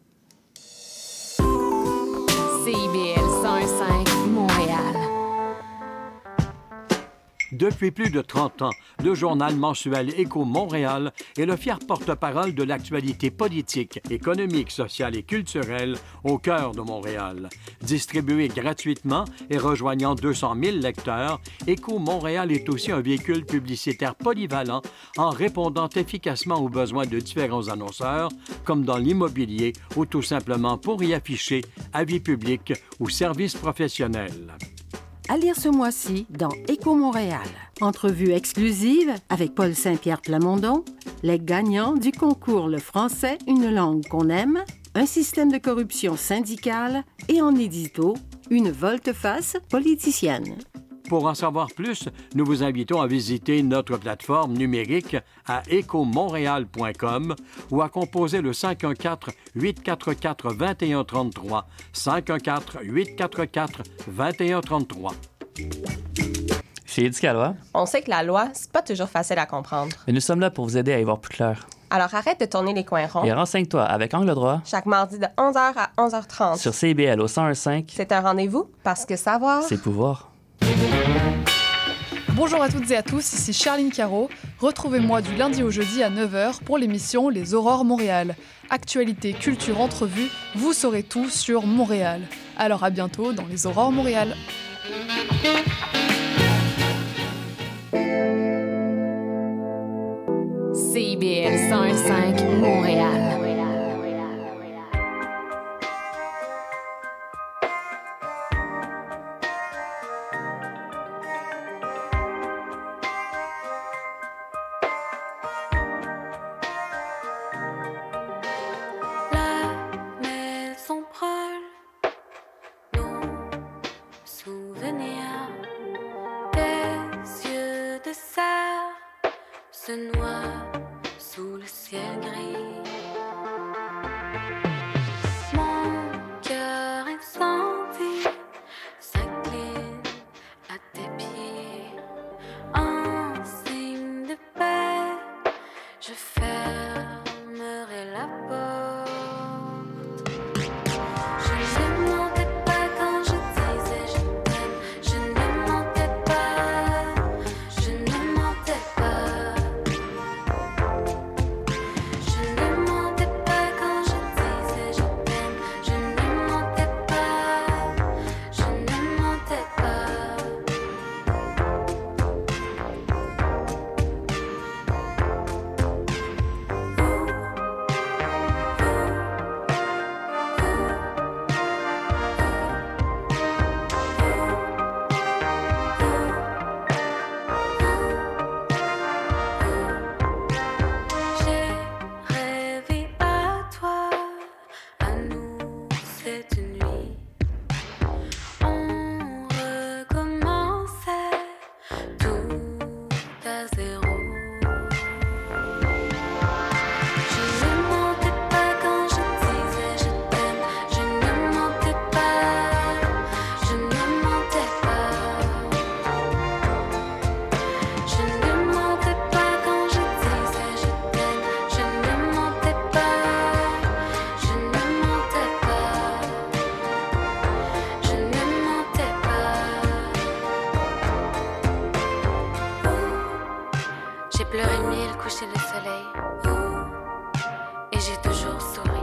C I B L cent un virgule cinq Montréal. Depuis plus de trente ans, le journal mensuel Écho Montréal est le fier porte-parole de l'actualité politique, économique, sociale et culturelle au cœur de Montréal. Distribué gratuitement et rejoignant deux cent mille lecteurs, Écho Montréal est aussi un véhicule publicitaire polyvalent en répondant efficacement aux besoins de différents annonceurs, comme dans l'immobilier ou tout simplement pour y afficher avis publics ou services professionnels. À lire ce mois-ci dans Écho Montréal. Entrevue exclusive avec Paul Saint-Pierre Plamondon, les gagnants du concours Le français, une langue qu'on aime, un système de corruption syndicale et en édito, une volte-face politicienne. Pour en savoir plus, nous vous invitons à visiter notre plateforme numérique à écho montréal point com ou à composer le cinq un quatre, huit quatre quatre, deux un trois trois, cinq un quatre, huit quatre quatre, deux un trois trois. Chez Éducalois, On sait que la loi, c'est pas toujours facile à comprendre. et nous sommes là pour vous aider à y voir plus clair. Alors arrête de tourner les coins ronds. Et renseigne-toi avec Angle droit Chaque mardi de onze heures à onze heures trente. sur C I B L au cent un virgule cinq. C'est un rendez-vous parce que savoir... C'est pouvoir. Bonjour à toutes et à tous, ici Charline Caro. Retrouvez-moi du lundi au jeudi à neuf heures pour l'émission Les Aurores Montréal. Actualité, culture, entrevue, vous saurez tout sur Montréal. Alors à bientôt dans Les Aurores Montréal. C I B L cent un virgule cinq Montréal. La maison brûle, nos souvenirs, des yeux de cerf se noient sous le ciel gris. Mon cœur incendie s'incline à tes pieds. En signe de paix, je fermerai la porte. Je ne mentais pas quand je disais je t'aime. Je ne mentais pas, je ne mentais pas. Je ne mentais pas quand je disais je t'aime. Je ne mentais pas, je ne mentais pas. J'ai rêvé à toi, à nous cette nuit. réveil. Et j'ai toujours souri.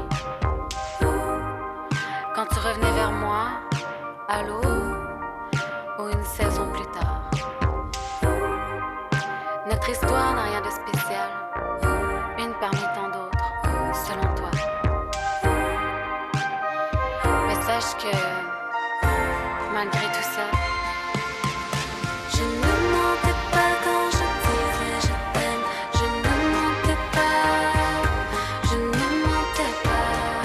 Quand tu revenais vers moi, à l'eau, ou une saison plus tard. Notre histoire n'a rien de spécial, une parmi tant d'autres, selon toi. Mais sache que, malgré tout ça, je ne mentais pas quand je disais je t'aime. Je ne mentais pas, je ne mentais pas.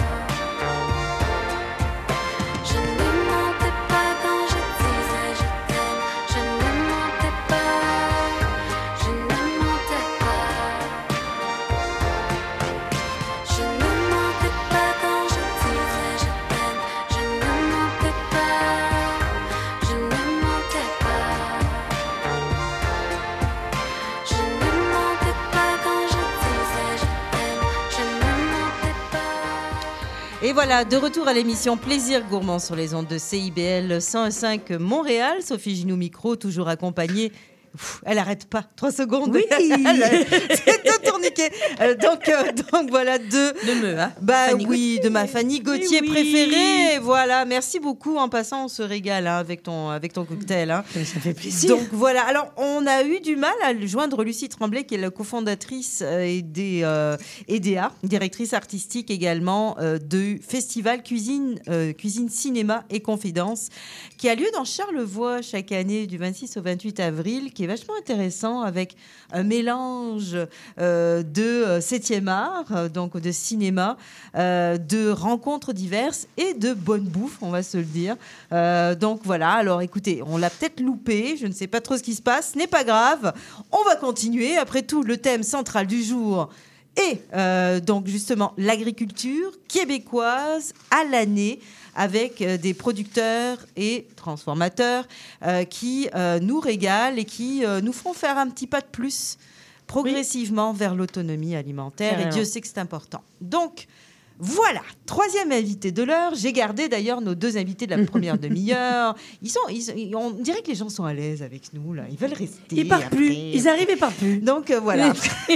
Je ne mentais pas quand je disais je t'aime. Je ne mentais pas, je ne mentais pas. Je ne mentais pas quand je disais je t'aime. Je ne mentais pas, je ne mentais pas. Je ne mentais pas quand je disais je t'aime. Je ne mentais pas. Et voilà, de retour à l'émission Plaisir Gourmand sur les ondes de C I B L cent un virgule cinq Montréal. Sophie Ginou micro, toujours accompagnée. Ouf, elle arrête pas. Trois secondes. Oui. C'est tout tourniquet. Euh, donc, euh, donc voilà deux. De me, hein Bah Fanny oui, de ma Fanny Gauthier Oui, oui. préférée. Voilà, merci beaucoup. En passant, on se régale hein, avec ton avec ton cocktail. Hein. Ça fait plaisir. Donc voilà. Alors, on a eu du mal à joindre Lucie Tremblay, qui est la cofondatrice euh, et des euh, E D A, directrice artistique également euh, du festival Cuisine euh, Cuisine Cinéma et Confidence, qui a lieu dans Charlevoix chaque année du vingt-six au vingt-huit avril, qui est vachement intéressant avec un mélange euh, de euh, septième art, euh, donc de cinéma, euh, de rencontres diverses et de bonne bouffe, on va se le dire. Euh, donc voilà, alors écoutez, on l'a peut-être loupé, je ne sais pas trop ce qui se passe, ce n'est pas grave, on va continuer. Après tout, le thème central du jour est euh, donc justement l'agriculture québécoise à l'année, avec euh, des producteurs et transformateurs euh, qui euh, nous régalent et qui euh, nous feront faire un petit pas de plus progressivement oui. vers l'autonomie alimentaire. Carrément. Et Dieu sait que c'est important. Donc, voilà, troisième invité de l'heure. J'ai gardé d'ailleurs nos deux invités de la première demi-heure. Ils sont, ils, on dirait que les gens sont à l'aise avec nous, là. Ils veulent rester. Ils partent plus. Ils arrivent et partent plus. Donc euh, voilà.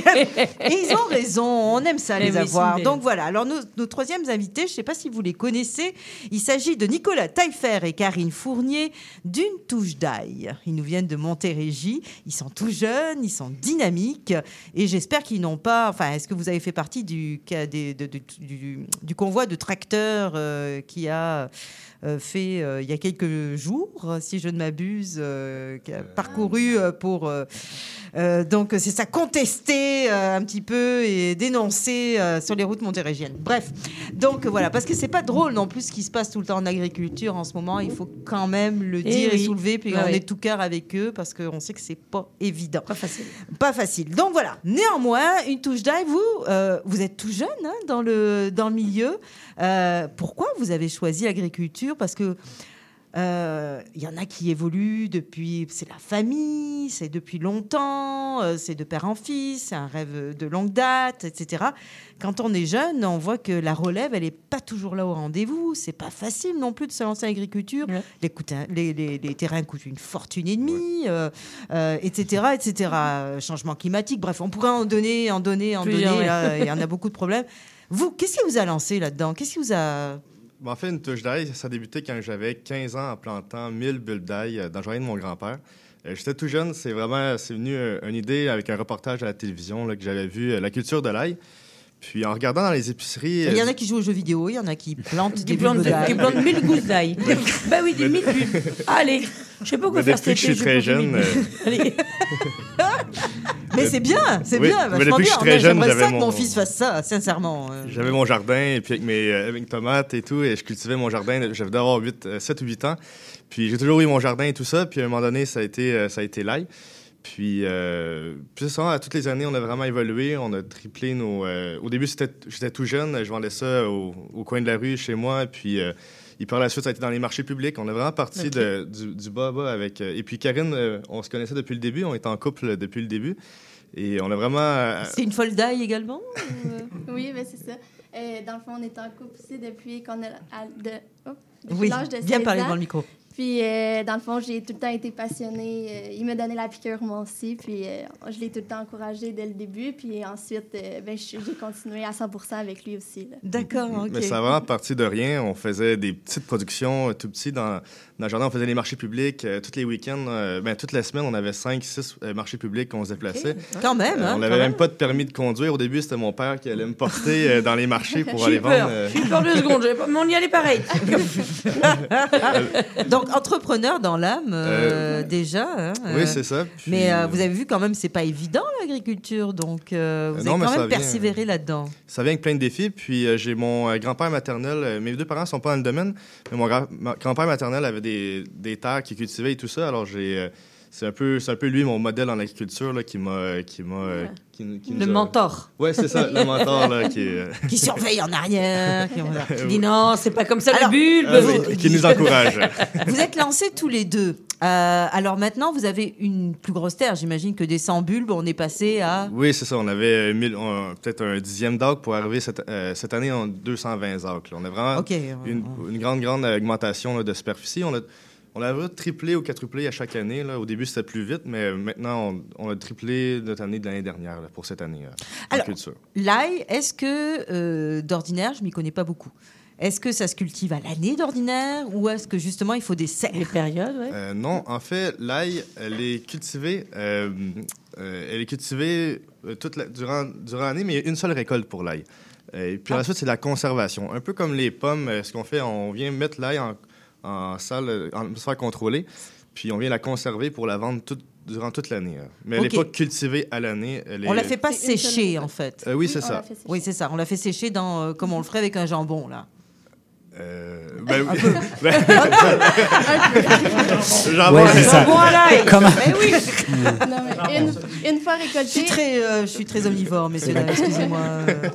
Et ils ont raison. On aime ça, les, les avoir. Donc voilà. Alors, nos, nos troisièmes invités, je ne sais pas si vous les connaissez. Il s'agit de Nicolas Taillefer et Karine Fournier d'une touche d'ail. Ils nous viennent de Montérégie. Ils sont tout jeunes, ils sont dynamiques. Et j'espère qu'ils n'ont pas. Enfin, est-ce que vous avez fait partie du, des, de, de, du du convoi de tracteurs euh, qui a euh, fait euh, il y a quelques jours, si je ne m'abuse, euh, qui a parcouru euh, pour euh, euh, donc c'est ça, contester euh, un petit peu et dénoncer euh, sur les routes montérégiennes. Bref, donc voilà, parce que c'est pas drôle non plus ce qui se passe tout le temps en agriculture en ce moment. Il faut quand même le dire et, et oui. soulever, puis ouais, on oui. est tout cœur avec eux parce qu'on sait que c'est pas évident, pas facile, pas facile. Donc voilà. Néanmoins, une touche d'ail. Vous, euh, vous êtes tout jeune hein, dans le dans le milieu. Euh, pourquoi vous avez choisi l'agriculture? Parce que il euh, y en a qui évoluent depuis, c'est la famille, c'est depuis longtemps, euh, c'est de père en fils, c'est un rêve de longue date, et cetera. Quand on est jeune, on voit que la relève, elle n'est pas toujours là au rendez-vous. C'est pas facile non plus de se lancer en agriculture. Ouais. Les, coûtent, les, les, les terrains coûtent une fortune et demie, ouais. euh, euh, et cetera, et cetera. Changement climatique, bref, on pourrait en donner, en donner, en Plusieurs, donner. Il ouais. y en a beaucoup de problèmes. Vous, qu'est-ce qui vous a lancé là-dedans? Qu'est-ce qui vous a... En fait, une touche d'ail, ça a débuté quand j'avais quinze ans en plantant mille bulbes d'ail dans le jardin de mon grand-père. Euh, j'étais tout jeune, c'est vraiment c'est venu euh, une idée avec un reportage à la télévision là, que j'avais vu, euh, la culture de l'ail. Puis en regardant dans les épiceries... Il y en a qui jouent aux jeux vidéo, il y en a qui plantent des bulbes d'ail. Qui plantent mille gousses d'ail. Ben oui, des mille bulbes. Allez, je sais pas quoi faire cet été. Depuis que je suis très jeune... Allez. Mais c'est bien, c'est oui, bien. Mais depuis que je suis très jeune, j'aimerais ça mon... que mon fils fasse ça, sincèrement. J'avais mon jardin, et puis avec mes, avec mes tomates et tout, et je cultivais mon jardin. J'avais d'avoir sept ou huit ans. Puis j'ai toujours eu mon jardin et tout ça. Puis à un moment donné, ça a été, ça a été l'ail. Puis, euh, puis ça, à toutes les années, on a vraiment évolué. On a triplé nos... Euh, au début, c'était, j'étais tout jeune. Je vendais ça au, au coin de la rue chez moi. Puis, euh, et par la suite, ça a été dans les marchés publics. On est vraiment parti okay. de, du, du bas bas avec... Euh, et puis Karine, euh, on se connaissait depuis le début. On était en couple depuis le début. Et on a vraiment... Euh, c'est une folle d'ail également? Oui, ben c'est ça. Euh, dans le fond, on est en couple aussi depuis qu'on a... À, de, oh, depuis oui, l'âge de bien seize parler ans. dans le micro. Puis, euh, dans le fond, j'ai tout le temps été passionnée. Euh, il m'a donné la piqûre, moi aussi. Puis, euh, je l'ai tout le temps encouragé dès le début. Puis ensuite, euh, ben, j'ai continué à cent pour cent avec lui aussi. Là. D'accord, OK. Mais ça a vraiment parti de rien. On faisait des petites productions euh, tout petits dans, dans le jardin. On faisait les marchés publics euh, tous les week-ends. Euh, ben, toutes les semaines, on avait cinq, six euh, marchés publics qu'on se déplaçait. Okay. Quand même, euh, hein, On n'avait même pas de permis de conduire. Au début, c'était mon père qui allait me porter euh, dans les marchés pour aller vendre. Euh... J'ai eu peur deux secondes, mais on y allait pareil. Donc, entrepreneur dans l'âme, euh, Euh, déjà. Hein, oui, euh, c'est ça. Puis... Mais euh, vous avez vu quand même, c'est pas évident l'agriculture, donc euh, vous non, avez quand ça même vient, persévéré là-dedans. Ça vient avec plein de défis. Puis euh, j'ai mon euh, grand-père maternel. Euh, mes deux parents sont pas dans le domaine, mais mon gra- ma- grand-père maternel avait des, des terres qu'il cultivait et tout ça. Alors j'ai, euh, c'est un peu, c'est un peu lui mon modèle en agriculture là, qui m'a, qui m'a, euh, qui, qui Le nous a- mentor. Ouais, c'est ça, le mentor là, qui, est, euh, Qui surveille en arrière. Qui, voilà. Qui dit non, c'est pas comme ça Alors, le bulbe. ah oui, qui nous encourage. Vous êtes lancés tous les deux. Euh, alors maintenant, vous avez une plus grosse terre. J'imagine que des cent bulbes, on est passé à... Oui, c'est ça. On avait euh, mille- on- peut-être un dixième d'acre pour arriver cette, euh, cette année en deux cent vingt acres. là. On a vraiment OK. une, une grande, grande augmentation là, de superficie. On a, on a vraiment triplé ou quadruplé à chaque année. Là. Au début, c'était plus vite, mais maintenant, on, on a triplé notre année de l'année dernière là, pour cette année euh, en Alors, culture. l'ail, est-ce que, euh, d'ordinaire, je m'y connais pas beaucoup, est-ce que ça se cultive à l'année d'ordinaire ou est-ce que justement il faut des serres? Les périodes, oui. Euh, non, en fait, l'ail, elle est cultivée, euh, euh, elle est cultivée euh, toute la- durant, durant l'année, mais il y a une seule récolte pour l'ail. Euh, et puis Ah. ensuite, c'est la conservation. Un peu comme les pommes, euh, ce qu'on fait, on vient mettre l'ail en, en salle, euh, en atmosphère contrôlée, puis on vient la conserver pour la vendre toute- durant toute l'année. hein. Mais elle Ok. n'est pas cultivée à l'année. Elle est... On la fait pas C'est une seule sécher, récolte. en fait. Euh, oui, c'est on ça. l'a fait sécher. Oui, c'est ça. On la fait sécher dans, euh, comme on le ferait avec un jambon, là. Euh, ben, Un oui. peu. Ben- J'en Ouais, vois- c'est ça. Bon, à l'ail. Comme- Mais oui. Non, mais une, une fois Je récolté, suis très, euh, je suis très omnivore, messieurs, dames, excusez-moi. euh.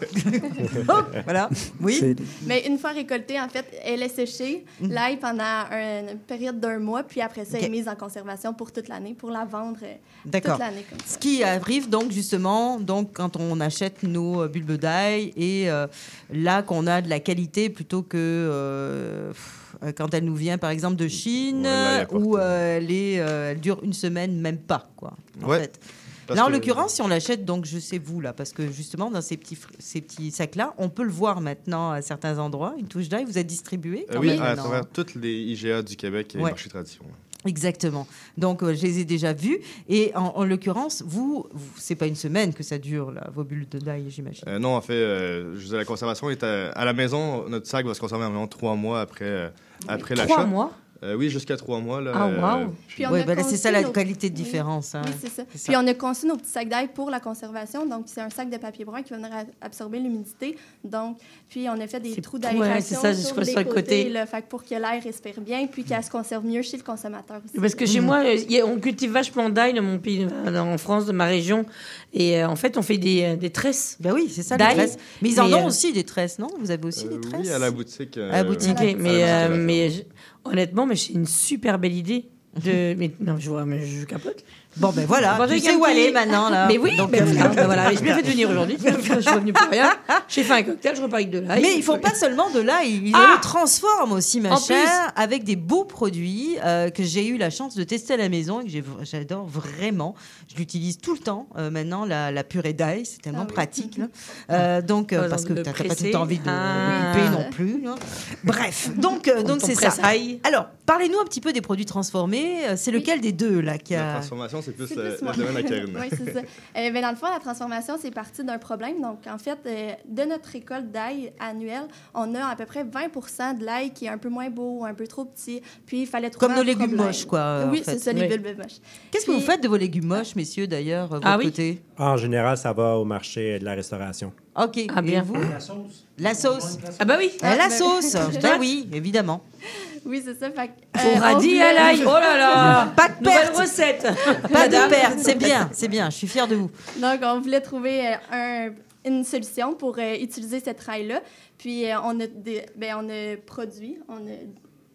Oh, voilà. Oui. C'est- mais une fois récoltée, en fait, elle est séchée, l'ail, pendant un- une période d'un mois, puis après ça, elle est Ok. mise en conservation pour toute l'année, pour la vendre euh, D'accord. toute l'année. Comme ça. Ce qui arrive donc justement, donc quand on achète nos euh, bulbes d'ail et euh, là qu'on a de la qualité plutôt que euh, pff, euh, quand elle nous vient par exemple de Chine Ouais, là, il y a pas où de- euh, elle, est, euh, elle dure une semaine, même pas quoi. En Ouais. fait. Parce Là, en que- l'occurrence, si on l'achète, donc je sais vous là, parce que justement dans ces petits fr- ces petits sacs là, on peut le voir maintenant à certains endroits. Une touche d'ail, vous êtes distribué. Euh, quand oui, même, à non? travers toutes les I G A du Québec et les Ouais. marchés tradition. Exactement. Donc, euh, je les ai déjà vus. Et en, en l'occurrence, vous, vous c'est pas une semaine que ça dure, là, vos bulles de d'ail, j'imagine. Euh, non, en fait, euh, je veux dire, la conservation est à, à la maison. Notre sac va se conserver environ trois mois après, euh, après l'achat. Trois mois. Euh, oui, jusqu'à trois mois. Là, Ah, euh, wow. puis- Puis on Oui, a ben là, c'est conçu ça la nos- qualité de Oui. différence. hein. Oui, c'est ça. C'est ça. Puis on a conçu nos petits sacs d'ail pour la conservation. Donc, c'est un sac de papier brun qui va venir a- absorber l'humidité. Donc, puis on a fait des C'est- trous ouais, d'aération c'est ça, je sur crois, les sur le côtés, côté. là, fait que pour que l'air respire bien, puis qu'elle se conserve mieux chez le consommateur aussi. Parce que chez moi, euh, y a- on cultive vachement d'ail dans mon pays, euh, en France, de ma région. Et euh, en fait, on fait des, euh, des tresses. Ben oui, c'est ça, les D'ail. tresses. Mais ils en Mais, ont euh, aussi des tresses, non? Vous avez aussi Euh, des tresses? oui, à la boutique. euh, À la boutique. Ok, à la mais, boutique, euh, à la mais je- honnêtement, mais c'est une super belle idée. De... mais, non, je vois, mais je capote. Bon, ben voilà, Bon, tu avec sais un où petit- aller maintenant, là. Mais oui, Donc, ben euh, voilà, ben voilà. J'ai bien fait de venir aujourd'hui. Je suis revenue pour rien. J'ai fait un cocktail, je repars avec de l'ail. Mais ils font pas seulement de l'ail, ils Ah le transforment aussi, ma En chère, avec des beaux produits euh, que j'ai eu la chance de tester à la maison et que j'ai- j'adore vraiment. Je l'utilise tout le temps euh, maintenant, la, la purée d'ail, c'est tellement Ah oui. pratique. là. Euh, donc, euh, Pas parce que besoin de t'as le t'as pas tout presser. le temps envie de Ah. le couper non plus. là. Bref, donc euh, donc Ton c'est ça. presse-ail. Alors, parlez-nous un petit peu des produits transformés. Euh, C'est Oui. lequel des deux là qui La a... transformation, c'est plus C'est euh, plus moi. le domaine à Karine. Oui, c'est ça. Euh, ben, dans le fond, la transformation, c'est parti d'un problème. Donc, en fait, euh, de notre récolte d'ail annuelle, on a à peu près vingt pour cent de l'ail qui est un peu moins beau, un peu trop petit. Puis, il fallait trouver Comme nos un légumes problème. moches, quoi, euh, Oui, en fait. c'est ça, les Oui. bulbes moches. Qu'est-ce que Puis- vous faites de vos légumes moches, messieurs, d'ailleurs, de votre Ah oui? côté? En général, ça va au marché de la restauration. OK. Ah, Et bien. vous? La sauce. Ah bah oui. Euh, la ben- sauce. Ben oui, évidemment. Oui, c'est ça. Fait, que, Au euh, on radis voulait- à l'ail. Oh là là. Pas de Nouvelle perte. recette. Pas de Madame. perte, c'est bien, c'est bien, je suis fière de vous. Donc, on voulait trouver euh, un- une solution pour euh, utiliser cette raille-là. Puis, euh, on, a des- ben, on a produit, on a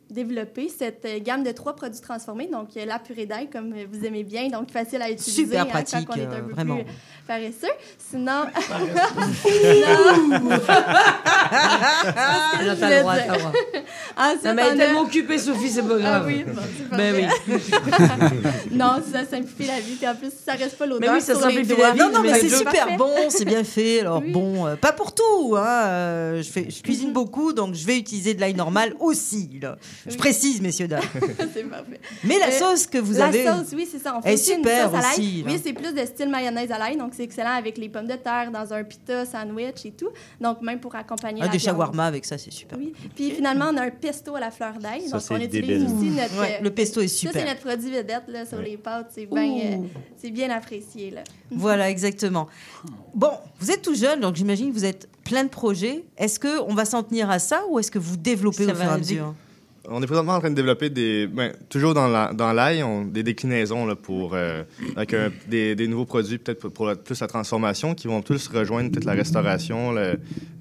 développé cette euh, gamme de trois produits transformés. Donc, euh, la purée d'ail, comme euh, vous aimez bien, donc facile à utiliser. Super hein, pratique, quand on est un euh, peu vraiment. plus paresseux. Sinon... Là, t'as le droit, t'as le droit. Ensuite, Non, mais elle on est a- tellement occupée, Sophie, c'est pas grave. Ah oui, bon, c'est Ben parfait. Non, ça simplifie la vie. Puis en plus, ça reste pas l'odeur Mais oui, ça sur les simplifie doigts. la vie, Non, non, mais mais c'est je- super Parfait. bon, c'est bien fait. Alors Oui. bon, euh, pas pour tout. Hein, euh, je, fais, je cuisine beaucoup, donc je vais utiliser de l'ail normal aussi. Là. Je Oui. précise, messieurs, dames. C'est parfait. Mais la Euh, sauce que vous la avez... sauce, oui, c'est ça. On fait est aussi une super sauce à l'ail. aussi, là. Oui, c'est plus de style mayonnaise à l'ail, donc c'est excellent avec les pommes de terre dans un pita, sandwich et tout. Donc même pour accompagner Ah, la des viande. shawarma avec ça, c'est super. Oui. Puis finalement, on a un pesto à la fleur d'ail. Ça, Donc c'est on utilise débile. aussi notre. Ouais, le pesto est Ça, super. c'est notre produit vedette là, sur les pâtes. C'est bien, euh, c'est bien apprécié. Là. Voilà, exactement. Bon, vous êtes tout jeune, donc j'imagine que vous êtes plein de projets. Est-ce qu'on va s'en tenir à ça ou est-ce que vous développez Ça au fur et va à dé- mesure? On est présentement en train de développer des, ben, toujours dans la- dans l'ail, on- des déclinaisons là, pour euh, avec un- des, des nouveaux produits peut-être pour, pour la- plus la transformation qui vont tous rejoindre peut-être la restauration. Le,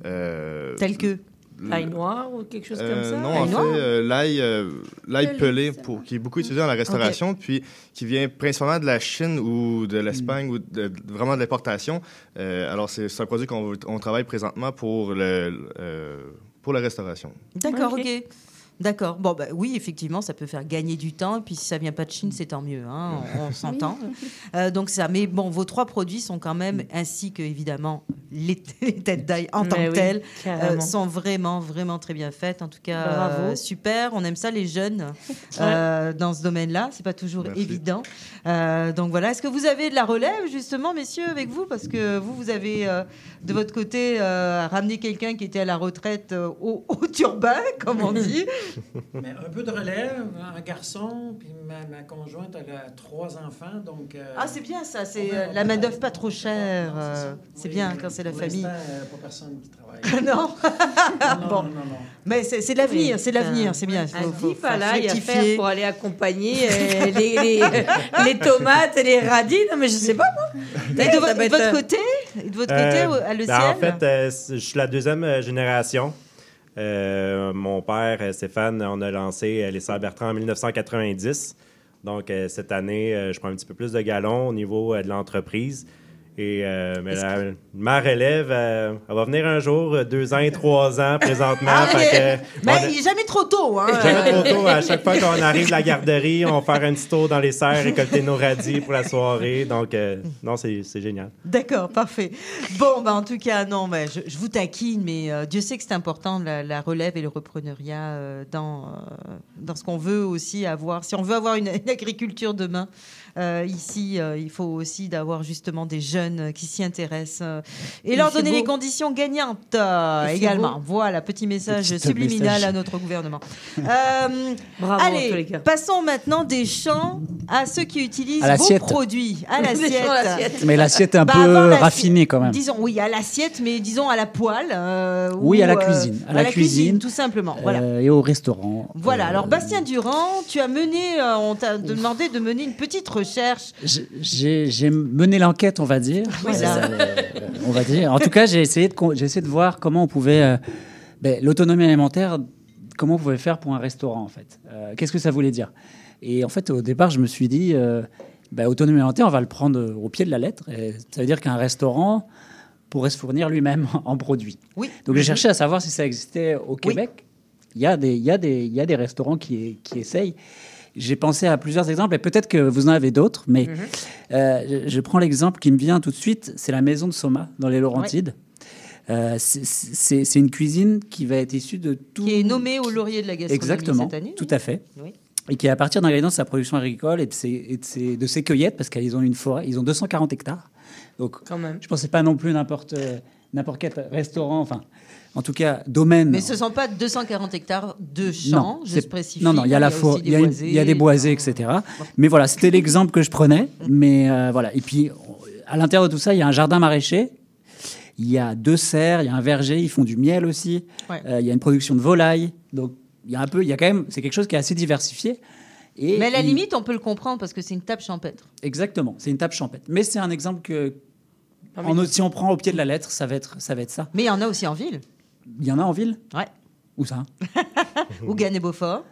euh, Tel que L'ail noir ou quelque chose Euh, comme ça? non, L'ail en fait, noir? euh, l'ail, euh, l'ail Pelé, pelé, ça. pour, qui est beaucoup utilisé dans la restauration, puis qui vient principalement de la Chine ou de l'Espagne ou de, de- vraiment de l'importation. Euh, alors, c'est c'est un produit qu'on veut- on travaille présentement pour, le, euh, pour la restauration. D'accord, Ok. ok. D'accord. Bon, bah, oui, effectivement, ça peut faire gagner du temps. Et puis, si ça vient pas de Chine, c'est tant mieux. Hein, on on s'entend. Euh, donc, ça. Mais bon, vos trois produits sont quand même, ainsi que, évidemment, les, les têtes d'ail en tant Mais que oui, telles, carrément. euh, sont vraiment, vraiment très bien faites. En tout cas, Bravo. euh, super. On aime ça, les jeunes, euh, dans ce domaine-là. C'est pas toujours Merci. évident. Euh, donc, voilà. Est-ce que vous avez de la relève, justement, messieurs, avec vous? Parce que vous, vous avez, euh, de votre côté, euh, ramené quelqu'un qui était à la retraite euh, au, au turbin, comme on dit. Mais un peu de relève, un garçon, puis ma, ma conjointe, elle a trois enfants, donc... euh, Ah, c'est bien ça, c'est Ouais, euh, on la peut- main-d'œuvre pas trop chère. Non, c'est euh, ça. c'est Oui, bien oui. quand c'est la Pour famille. l'instant, euh, pas personne qui travaille. Non, non, Bon. non, non, non. mais c'est c'est l'avenir, Oui, c'est l'avenir, c'est bien. Un Faut- faut- dip faut à l'ail à faire rectifier. pour aller accompagner euh, les, les, les tomates et les radis. Non, mais je sais pas, moi. Et de, Ça vo- va de être, votre euh, côté, et de votre côté, Euh, au- à le ben, ciel. En fait, euh, c- je suis la deuxième euh, génération. Euh, mon père, euh, Stéphane, on a lancé euh, les Sœurs Bertrand en dix-neuf cent quatre-vingt-dix. Donc, euh, cette année, euh, je prends un petit peu plus de galons au niveau euh, de l'entreprise. Et euh, mais la- ma relève, euh, elle va venir un jour, euh, deux ans et trois ans présentement. Ah, Fait mais que, mais on a- il est jamais trop tôt. Hein. Jamais trop tôt. À chaque fois qu'on arrive de la garderie, on va faire un petit tour dans les serres, récolter nos radis pour la soirée. Donc, euh, non, c'est c'est génial. D'accord, parfait. Bon, bah, en tout cas, non, mais je, je vous taquine, mais euh, Dieu sait que c'est important, la, la relève et le repreneuriat euh, dans, euh, dans ce qu'on veut aussi avoir. Si on veut avoir une, une agriculture demain, euh, ici, euh, il faut aussi d'avoir justement des jeunes qui s'y intéressent euh, et Il leur fait donner beau. les conditions gagnantes euh, Il fait également. beau. Voilà, petit message Petit subliminal message. à notre gouvernement. Euh, Bravo, en tous les allez, cas. passons maintenant des champs à ceux qui utilisent À vos l'assiette. produits. À Des champs à l'assiette. l'assiette. Mais l'assiette est un Bah, peu avant l'assiette, raffinée quand même. Disons, oui, à l'assiette, mais disons à la poêle. euh, Oui, ou, à la euh, cuisine. À la cuisine. tout simplement. Voilà. Euh, et au restaurant. Voilà. Euh, Alors, Bastien Durand, tu as mené, euh, on t'a demandé de mener une petite recherche. J'ai- J'ai j'ai mené l'enquête, on va dire. Oui, c'est ça. Euh, on va dire. En tout cas, j'ai essayé de con- j'ai essayé de voir comment on pouvait euh, ben, l'autonomie alimentaire, comment on pouvait faire pour un restaurant en fait. Euh, Qu'est-ce que ça voulait dire? Et en fait, au départ, je me suis dit, euh, ben, autonomie alimentaire, on va le prendre au pied de la lettre. Et ça veut dire qu'un restaurant pourrait se fournir lui-même en produits. Oui. Donc j'ai cherché à savoir si ça existait au Québec. Il y a des, il y a des, il y a des restaurants qui, qui essayent. J'ai pensé à plusieurs exemples et peut-être que vous en avez d'autres, mais euh, je, je prends l'exemple qui me vient tout de suite, c'est la maison de Soma dans les Laurentides. Euh, c'est- c'est c'est une cuisine qui va être issue de tout... Qui est nommé au laurier de la gastronomie Exactement, cette année. tout à fait. Oui. Et qui est à partir d'ingrédients de sa production agricole et de ses, et de ses, de ses cueillettes, parce qu'ils ont une forêt, ils ont deux cent quarante hectares. Donc, Quand même. je ne pensais pas non plus n'importe euh, n'importe quel restaurant, enfin, en tout cas, domaine. Mais ce ne sont pas deux cent quarante hectares de champs, je c'est- spécifie. Non, non, il y a la forêt, il y, a une- il y a des boisés, et cetera. Mais voilà, c'était l'exemple que je prenais. Mais euh, voilà. Et puis, à l'intérieur de tout ça, il y a un jardin maraîcher. Il y a deux serres, il y a un verger, ils font du miel aussi. Ouais. Euh, il y a une production de volailles. Donc, il y a un peu, il y a quand même, c'est quelque chose qui est assez diversifié. Et Mais à la il- limite, on peut le comprendre parce que c'est une table champêtre. Exactement, c'est une table champêtre. Mais c'est un exemple que, Ah, en- si on prend au pied de la lettre, ça va être, ça va être ça. Mais il y en a aussi en ville. Il y en a en ville? Ouais. Où ça? Ou Gannes et Beaufort.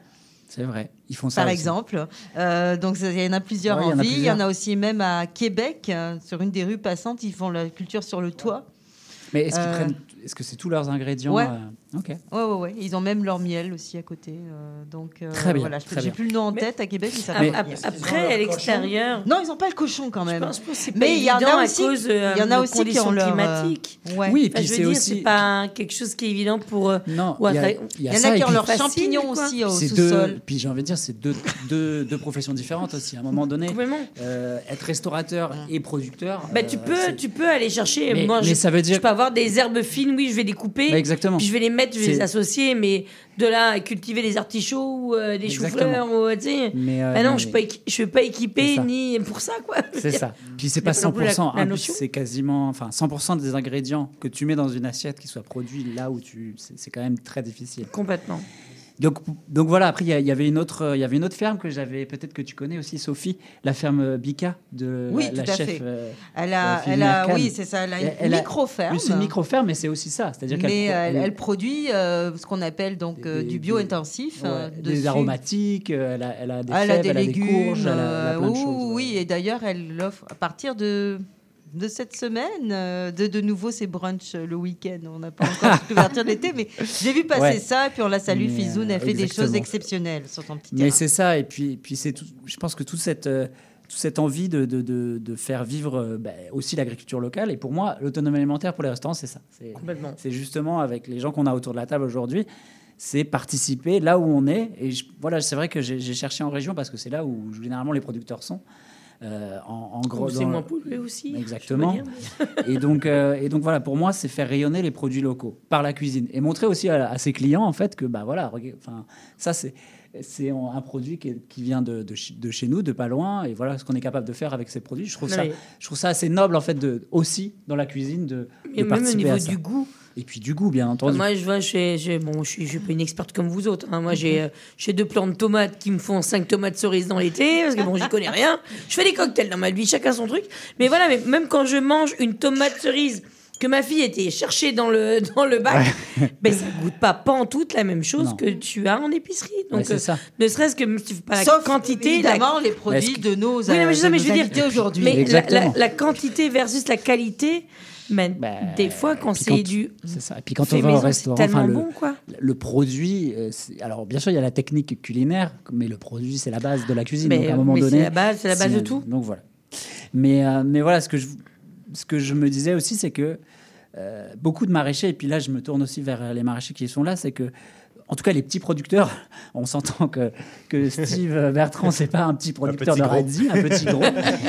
C'est vrai. Ils font ça Par aussi. exemple. Euh, donc, ça- il y en a plusieurs Ouais, il en y en a ville. Il y plusieurs. en a aussi même à Québec, euh, sur une des rues passantes. Ils font la culture sur le toit. Mais est-ce qu'ils Euh, prennent... Est-ce que c'est tous leurs ingrédients Ouais. euh, Ok. Ouais, ouais, ouais. Ils ont même leur miel aussi à côté. euh, donc, euh, Très bien, Voilà. Je- très J'ai bien. plus le nom en Mais- tête à Québec. Mais ça Mais va ap- revenir. après, à l'extérieur. Non, ils n'ont pas le cochon quand même. Je pense que c'est pas Mais il y en évident a à aussi. cause euh, Il y en a de aussi qui conditions ont leur, euh, climatiques. ouais. Oui, et Enfin, puis je veux c'est dire, aussi. c'est pas quelque chose qui est évident pour. euh, Non, ou il y a- à- il y a Il y en ça, a et qui ont puis leurs facile, champignons quoi. aussi au c'est deux, sous-sol. puis j'ai envie de dire, c'est deux, deux, deux professions différentes aussi. À un moment donné, Complètement. euh, être restaurateur et producteur. Bah, euh, tu peux, c'est- tu peux aller chercher. Mais- Moi, mais je, ça veut dire- je peux avoir des herbes fines. Oui, je vais les couper. Bah, exactement. Puis je vais les mettre, je vais C'est- les associer, mais de là à cultiver des artichauts ou euh, des Exactement. choux-fleurs, ou, tu sais. Mais, euh, Bah non, mais- je ne suis pas équipé C'est ça. ni pour ça, quoi. C'est ça. Puis c'est Il y pas a pas non plus la- cent pour cent. la hein, puis notion. c'est quasiment, enfin, cent pour cent des ingrédients que tu mets dans une assiette qui soient produits là où tu, c'est c'est quand même très difficile. Complètement. Donc, donc voilà. Après, il y, a- il y avait une autre, il y avait une autre ferme que j'avais, peut-être que tu connais aussi, Sophie, la ferme Bika de Oui, la, tout la à chef. fait. euh, Elle euh, a, Phil elle a, Mercan. oui, c'est ça. Elle a une Elle a- micro-ferme. Oui, c'est une micro-ferme, mais c'est aussi ça. C'est-à-dire qu'elle Mais pro- elle, elle produit euh, ce qu'on appelle donc euh, Des- du bio-intensif. ouais, euh, des dessus. aromatiques, euh, elle a, elle a des Elle fèves, a des elle a légumes. des courges, elle a, elle a plein de euh, choses. oui, oui, et d'ailleurs, elle l'offre à partir de, de cette semaine. euh, de, de nouveau, c'est brunch euh, le week-end. On n'a pas encore toute l'ouverture de l'été, mais j'ai vu passer Ouais. ça. Et puis on la salue, Mais, Fizoun. Elle euh, fait des exactement. choses exceptionnelles sur son petit Mais terrain. c'est ça, et puis, puis c'est tout, je pense que toute cette, euh, toute cette envie de, de, de, de faire vivre euh, bah, aussi l'agriculture locale, et pour moi, l'autonomie alimentaire pour les restaurants, c'est ça. C'est, Complètement. c'est justement avec les gens qu'on a autour de la table aujourd'hui, c'est participer là où on est. Et je- voilà, c'est vrai que j'ai, j'ai cherché en région parce que c'est là où généralement les producteurs sont. Euh, en, en gros, C'est dans- moins pollué aussi. Exactement. je peux dire. Et donc, euh, et donc voilà, pour moi, c'est faire rayonner les produits locaux par la cuisine et montrer aussi à, à ses clients en fait que bah voilà, rega- enfin ça c'est c'est un produit qui, est- qui vient de, de, ch- de chez nous, de pas loin, et voilà ce qu'on est capable de faire avec ces produits. Je trouve Non, ça, mais- je trouve ça assez noble en fait de aussi dans la cuisine de, Et de même au participer niveau à ça. du goût. Et puis du goût, bien entendu. Moi, je vois, j'ai, j'ai- bon, je suis, je suis pas une experte comme vous autres. hein. Moi, j'ai, euh, j'ai deux plants de tomates qui me font cinq tomates cerises dans l'été, parce que bon, j'y connais rien. Je fais des cocktails dans ma vie, chacun son truc. Mais voilà, mais même quand je mange une tomate cerise que ma fille était chercher dans le, dans le bac, ben, ça goûte pas pantoute la même chose Non. que tu as en épicerie. Donc, Ouais, c'est euh, ça. ne serait-ce que si tu fais pas la Sauf quantité. évidemment la... les produits Est-ce de nos, Oui, non, mais je sais, de mais nos je veux dire, invités aujourd'hui. Mais la, la, Exactement. la quantité versus la qualité, mais des fois, quand Puis c'est quand- du. C'est ça. Et puis quand fait on va au maison, c'est restaurant, tellement enfin, le, bon, quoi. le produit, euh, c'est- alors bien sûr il y a la technique culinaire, mais le produit c'est la base de la cuisine. Mais, donc à un moment mais donné, c'est la base, c'est la base si de on- tout. Donc voilà. Mais euh, mais voilà, ce que je ce que je me disais aussi, c'est que euh, beaucoup de maraîchers, et puis là je me tourne aussi vers les maraîchers qui sont là, c'est que en tout cas, les petits producteurs, on s'entend que, que Steve Bertrand, c'est pas un petit producteur petit de gros. radis, un petit gros.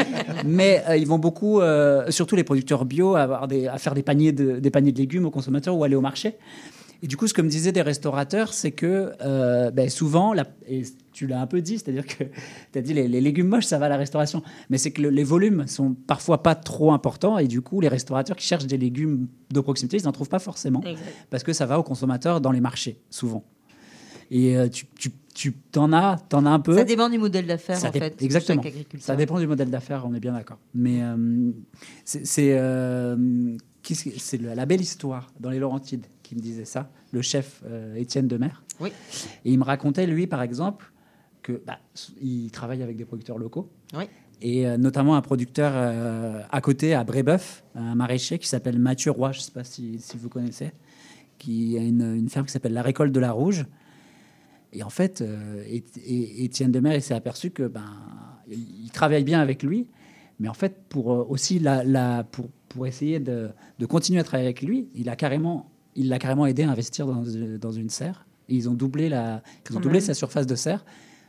Mais euh, ils vont beaucoup, euh, surtout les producteurs bio, avoir des, à faire des paniers, de, des paniers de légumes aux consommateurs ou aller au marché. Et du coup, ce que me disaient des restaurateurs, c'est que euh, ben, souvent, la, et tu l'as un peu dit, c'est-à-dire que tu as dit les, les légumes moches, ça va à la restauration. Mais c'est que le- les volumes sont parfois pas trop importants. Et du coup, les restaurateurs qui cherchent des légumes de proximité, ils n'en trouvent pas forcément. Exact. Parce que ça va aux consommateurs dans les marchés, souvent. Et euh, tu, tu, tu t'en as, t'en as un peu. Ça dépend du modèle d'affaires, Ça en dé- fait. de Exactement. chaque agriculteur. Ça dépend du modèle d'affaires, on est bien d'accord. Mais euh, c'est c'est, euh, qu'est-ce que- c'est la, la belle histoire dans les Laurentides qui me disait ça, le chef euh, Étienne Demer. Oui. Et il me racontait, lui, par exemple, que bah, il travaille avec des producteurs locaux. Oui. Et euh, notamment un producteur euh, à côté, à Brébeuf, un maraîcher qui s'appelle Mathieu Roy, je ne sais pas si, si vous connaissez, qui a une, une ferme qui s'appelle La Récolte de la Rouge. Et en fait, euh, et, et- Étienne Demer, il s'est aperçu que ben, il, il travaille bien avec lui, mais en fait, pour euh, aussi la, la- pour, pour essayer de, de continuer à travailler avec lui, il a carrément, il l'a carrément aidé à investir dans, dans une serre. Et ils ont doublé la, ils ont Quand doublé même. sa surface de serre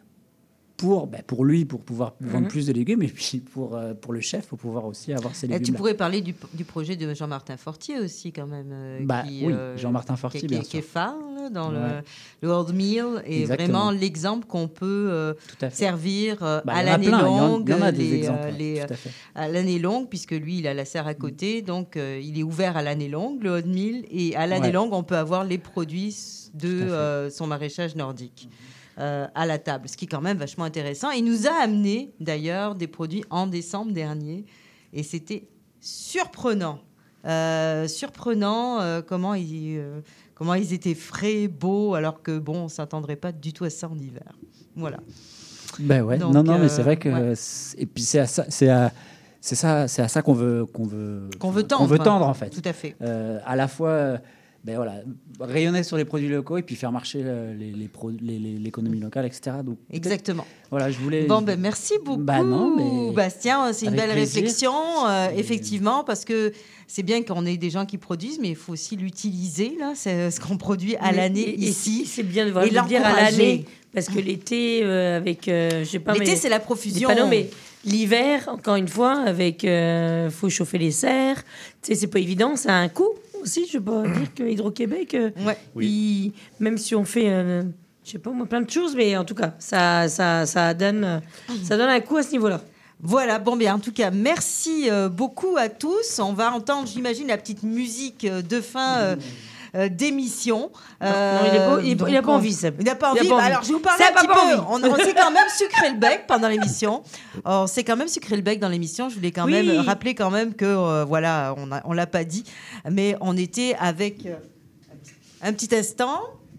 pour, ben, pour lui, pour pouvoir vendre Mhm. plus de légumes, et puis pour, euh, pour le chef, pour pouvoir aussi avoir ses Et légumes. tu pourrais parler du, du projet de Jean-Martin Fortier aussi, quand même. euh, Bah, qui, oui, euh, Jean-Martin Fortier, qui, bien qui, qui est sûr. phare là, dans Ouais. le, le Old Meal et Exactement. vraiment l'exemple qu'on peut euh, Tout à fait. servir euh, Bah, à il y en a l'année plein, il y en- longue. il y en a des les, exemples, euh, ouais, les, tout à fait. à l'année longue, puisque lui, il a la serre à côté, donc euh, il est ouvert à l'année longue, le Old Meal, et à l'année Ouais. longue, on peut avoir les produits de Tout à fait. euh, son maraîchage nordique. euh, à la table, ce qui est quand même vachement intéressant. Il nous a amené d'ailleurs des produits en décembre dernier et c'était surprenant. Euh, surprenant euh, comment, ils, euh, comment ils étaient frais, beaux, alors que bon, on ne s'attendrait pas du tout à ça en hiver. Voilà. Ben ouais. Donc, non, non, mais euh, c'est vrai que ouais. c'est- et puis c'est à ça, c'est à, c'est ça, c'est à ça qu'on veut, qu'on veut, Qu'on veut qu'on veut tendre. tendre en fait. Tout à fait. Euh, à la fois, euh, ben voilà, rayonner sur les produits locaux et puis faire marcher euh, les, les pro- les- les- l'économie locale, et cetera. Donc peut-être- Exactement. Voilà, je voulais. Bon, ben merci beaucoup, Bah non, mais Bastien. C'est une avec belle plaisir. réflexion, euh, effectivement, parce que c'est bien qu'on ait des gens qui produisent, mais il faut aussi l'utiliser, là, c'est ce qu'on produit à Mais- l'année et- et ici. C'est bien de, et voir, de dire à l'encourager. l'année. Parce que l'été, euh, avec. euh, je sais pas. L'été, mais- c'est la profusion. des panneaux, mais l'hiver, encore une fois, avec. Il faut chauffer les serres. Tu sais, c'est pas évident, ça a un coût aussi. Je peux dire que Hydro-Québec, euh, il- même si on fait. euh, je sais pas moi, plein de choses, mais en tout cas, ça, ça, ça, donne, ça donne un coup à ce niveau-là. Voilà, bon, bien, en tout cas, merci euh, beaucoup à tous. On va entendre, j'imagine, la petite musique euh, de fin euh, euh, d'émission. Non, non, il est pas- il est pas- il a donc, pas on- envie, Seb. Il n'a pas Il a envie. pas envie. Alors, je vais vous parler Seb un petit a pas peu. envie. On, on s'est quand même sucré le bec pendant l'émission. On s'est quand même sucré le bec dans l'émission. Je voulais quand Oui. même rappeler quand même que, euh, voilà, on a- on l'a pas dit, mais on était avec euh, un petit instant.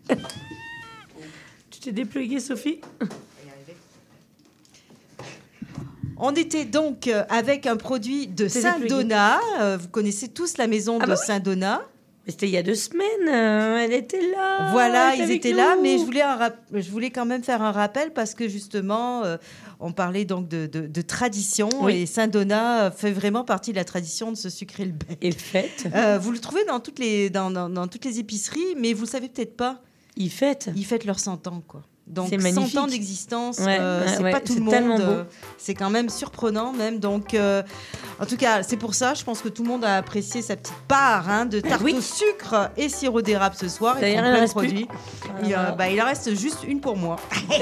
Tu t'es dépluguée, Sophie? On était donc euh, avec un produit de C'est Saint-Donat. Euh, vous connaissez tous la maison Ah de bah oui. Saint-Donat. Mais c'était il y a deux semaines. euh, elle était là. Voilà, elle était ils avec étaient nous. là, mais je voulais, un rap- je voulais quand même faire un rappel parce que justement, euh, on parlait donc de, de- de tradition Oui. et Saint-Donat fait vraiment partie de la tradition de se sucrer le bec. Et fête. Euh, vous le trouvez dans toutes les, dans, dans- dans toutes les épiceries, mais vous le savez peut-être pas. Ils fêtent. Ils fêtent leurs cent ans, quoi. Donc C'est cent magnifique. ans d'existence, Ouais, euh, ouais, c'est ouais, pas tout c'est le tellement monde. beau. euh, c'est quand même surprenant même. Donc, euh, en tout cas, c'est pour ça, je pense que tout le monde a apprécié sa petite part hein, de tarte Oui. au sucre et sirop d'érable ce soir. Ils D'ailleurs, font il en plein de reste plus. produits. Il, euh, Voilà. bah, il en reste juste une pour moi.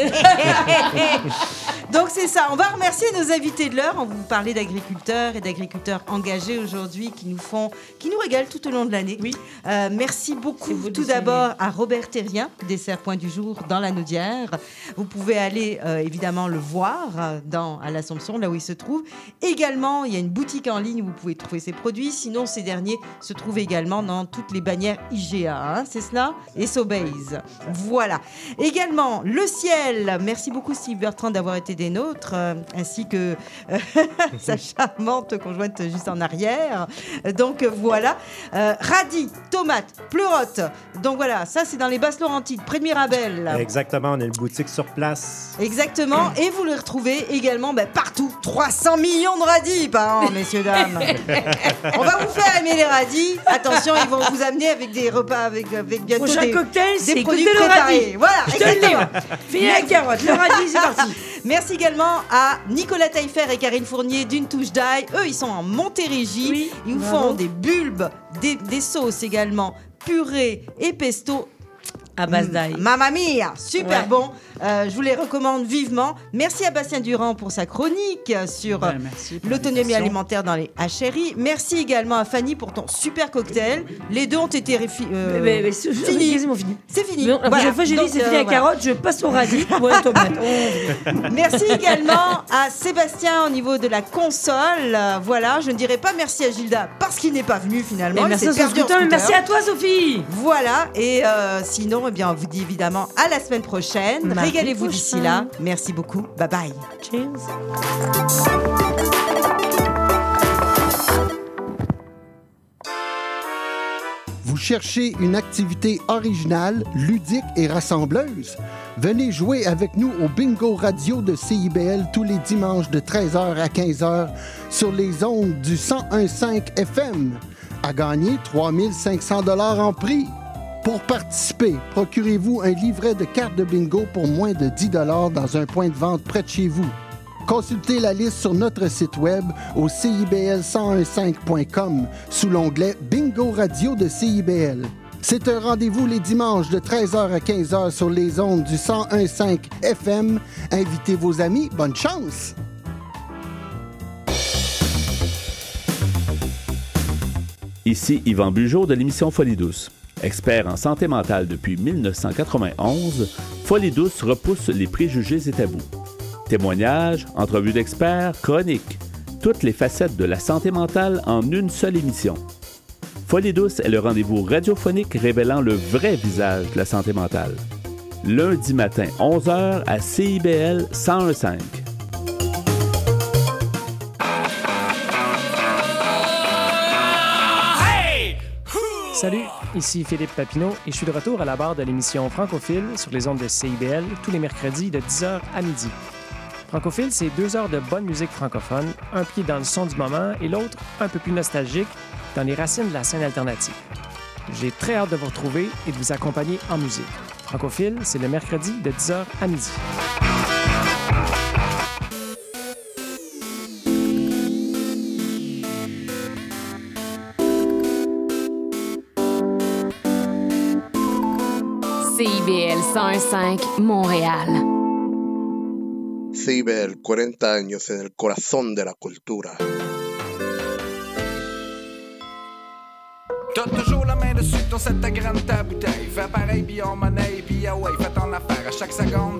Donc c'est ça. On va remercier nos invités de l'heure. On vous parlait d'agriculteurs et d'agriculteurs engagés aujourd'hui qui nous font, qui nous régalent tout au long de l'année. Oui. Euh, merci beaucoup beau de tout signer. d'abord à Robert Terrien, dessert point du jour dans la Naudière. Vous pouvez aller euh, évidemment le voir euh, dans, à l'Assomption, là où il se trouve. Également, il y a une boutique en ligne où vous pouvez trouver ses produits. Sinon, ces derniers se trouvent également dans toutes les bannières I G A, hein, c'est cela, et Sobeys. Voilà. Également, Le Ciel. Merci beaucoup Steve Bertrand d'avoir été des nôtres, euh, ainsi que euh, sa charmante conjointe juste en arrière. Donc euh, voilà. Euh, radis, tomates, pleurotes. Donc voilà, ça c'est dans les Basses-Laurentides, près de Mirabel. Exactement, on a une boutique sur place. Exactement, et vous les retrouvez également ben, partout. trois cents millions de radis par an, messieurs, dames. On va vous faire aimer les radis. Attention, ils vont vous amener avec des repas, avec, avec bientôt Prochain des, cocktail, des c'est produits écoutez le préparés. radis. Voilà, Je te le dis. exactement. Fini la carotte, le radis, c'est parti. Merci également à Nicolas Taillefer et Karine Fournier d'une touche d'ail. Eux, ils sont en Montérégie. Oui, ils nous bravo. font des bulbes, des, des sauces également, purée et pesto. À base d'ail. Mamma mia, super Ouais. bon. Euh, je vous les recommande vivement. Merci à Bastien Durand pour sa chronique sur Ouais, merci pour l'autonomie l'invitation. alimentaire dans les H R I. Merci également à Fanny pour ton super cocktail. Les deux ont été réfi- euh, Mais- mais- mais c'est- finis. quasiment fini. C'est fini. Mais La Voilà. prochaine fois, j'ai dit Donc, c'est euh, fini la voilà. carotte, je passe au radis. Ouais, tomate. Oh. Merci également à Sébastien au niveau de la console. Euh, Voilà, je ne dirais pas merci à Gilda parce qu'il n'est pas venu finalement. Mais Il merci s'est à son perdu en scooter, mais merci scooter. à toi, Sophie. Voilà, et euh, sinon, eh bien, on vous dit évidemment à la semaine prochaine. Mardi Régalez-vous prochain. d'ici là. Merci beaucoup. Bye bye. Cheers. Vous cherchez une activité originale, ludique et rassembleuse? Venez jouer avec nous au Bingo Radio de C I B L tous les dimanches de treize heures à quinze heures sur les ondes du cent un virgule cinq F M. À gagner trois mille cinq cents dollars en prix. Pour participer, procurez-vous un livret de cartes de bingo pour moins de dix dollars dans un point de vente près de chez vous. Consultez la liste sur notre site web au C I B L cent un virgule cinq point com sous l'onglet Bingo Radio de C I B L. C'est un rendez-vous les dimanches de treize heures à quinze heures sur les ondes du cent un virgule cinq F M. Invitez vos amis. Bonne chance! Ici Yvan Bugeaud de l'émission Folie douce. Expert en santé mentale depuis mille neuf cent quatre-vingt-onze, Folie douce repousse les préjugés et tabous. Témoignages, entrevues d'experts, chroniques, toutes les facettes de la santé mentale en une seule émission. Folie douce est le rendez-vous radiophonique révélant le vrai visage de la santé mentale. lundi matin, onze heures, à C I B L cent un virgule cinq. Salut, ici Philippe Papineau et je suis de retour à la barre de l'émission Francophile sur les ondes de C I B L tous les mercredis de dix heures à midi. Francophile, c'est deux heures de bonne musique francophone, un pied dans le son du moment et l'autre un peu plus nostalgique dans les racines de la scène alternative. J'ai très hâte de vous retrouver et de vous accompagner en musique. Francophile, c'est le mercredi de dix heures à midi. C I B L cent un virgule cinq, Montréal. C I B L, cuarenta años en el corazón de la cultura. T'as toujours la main dessus, ton set ta graine, ta bouteille. Fais pareil, puis on monnaie, puis ah ouais, fais ton affaire à chaque seconde.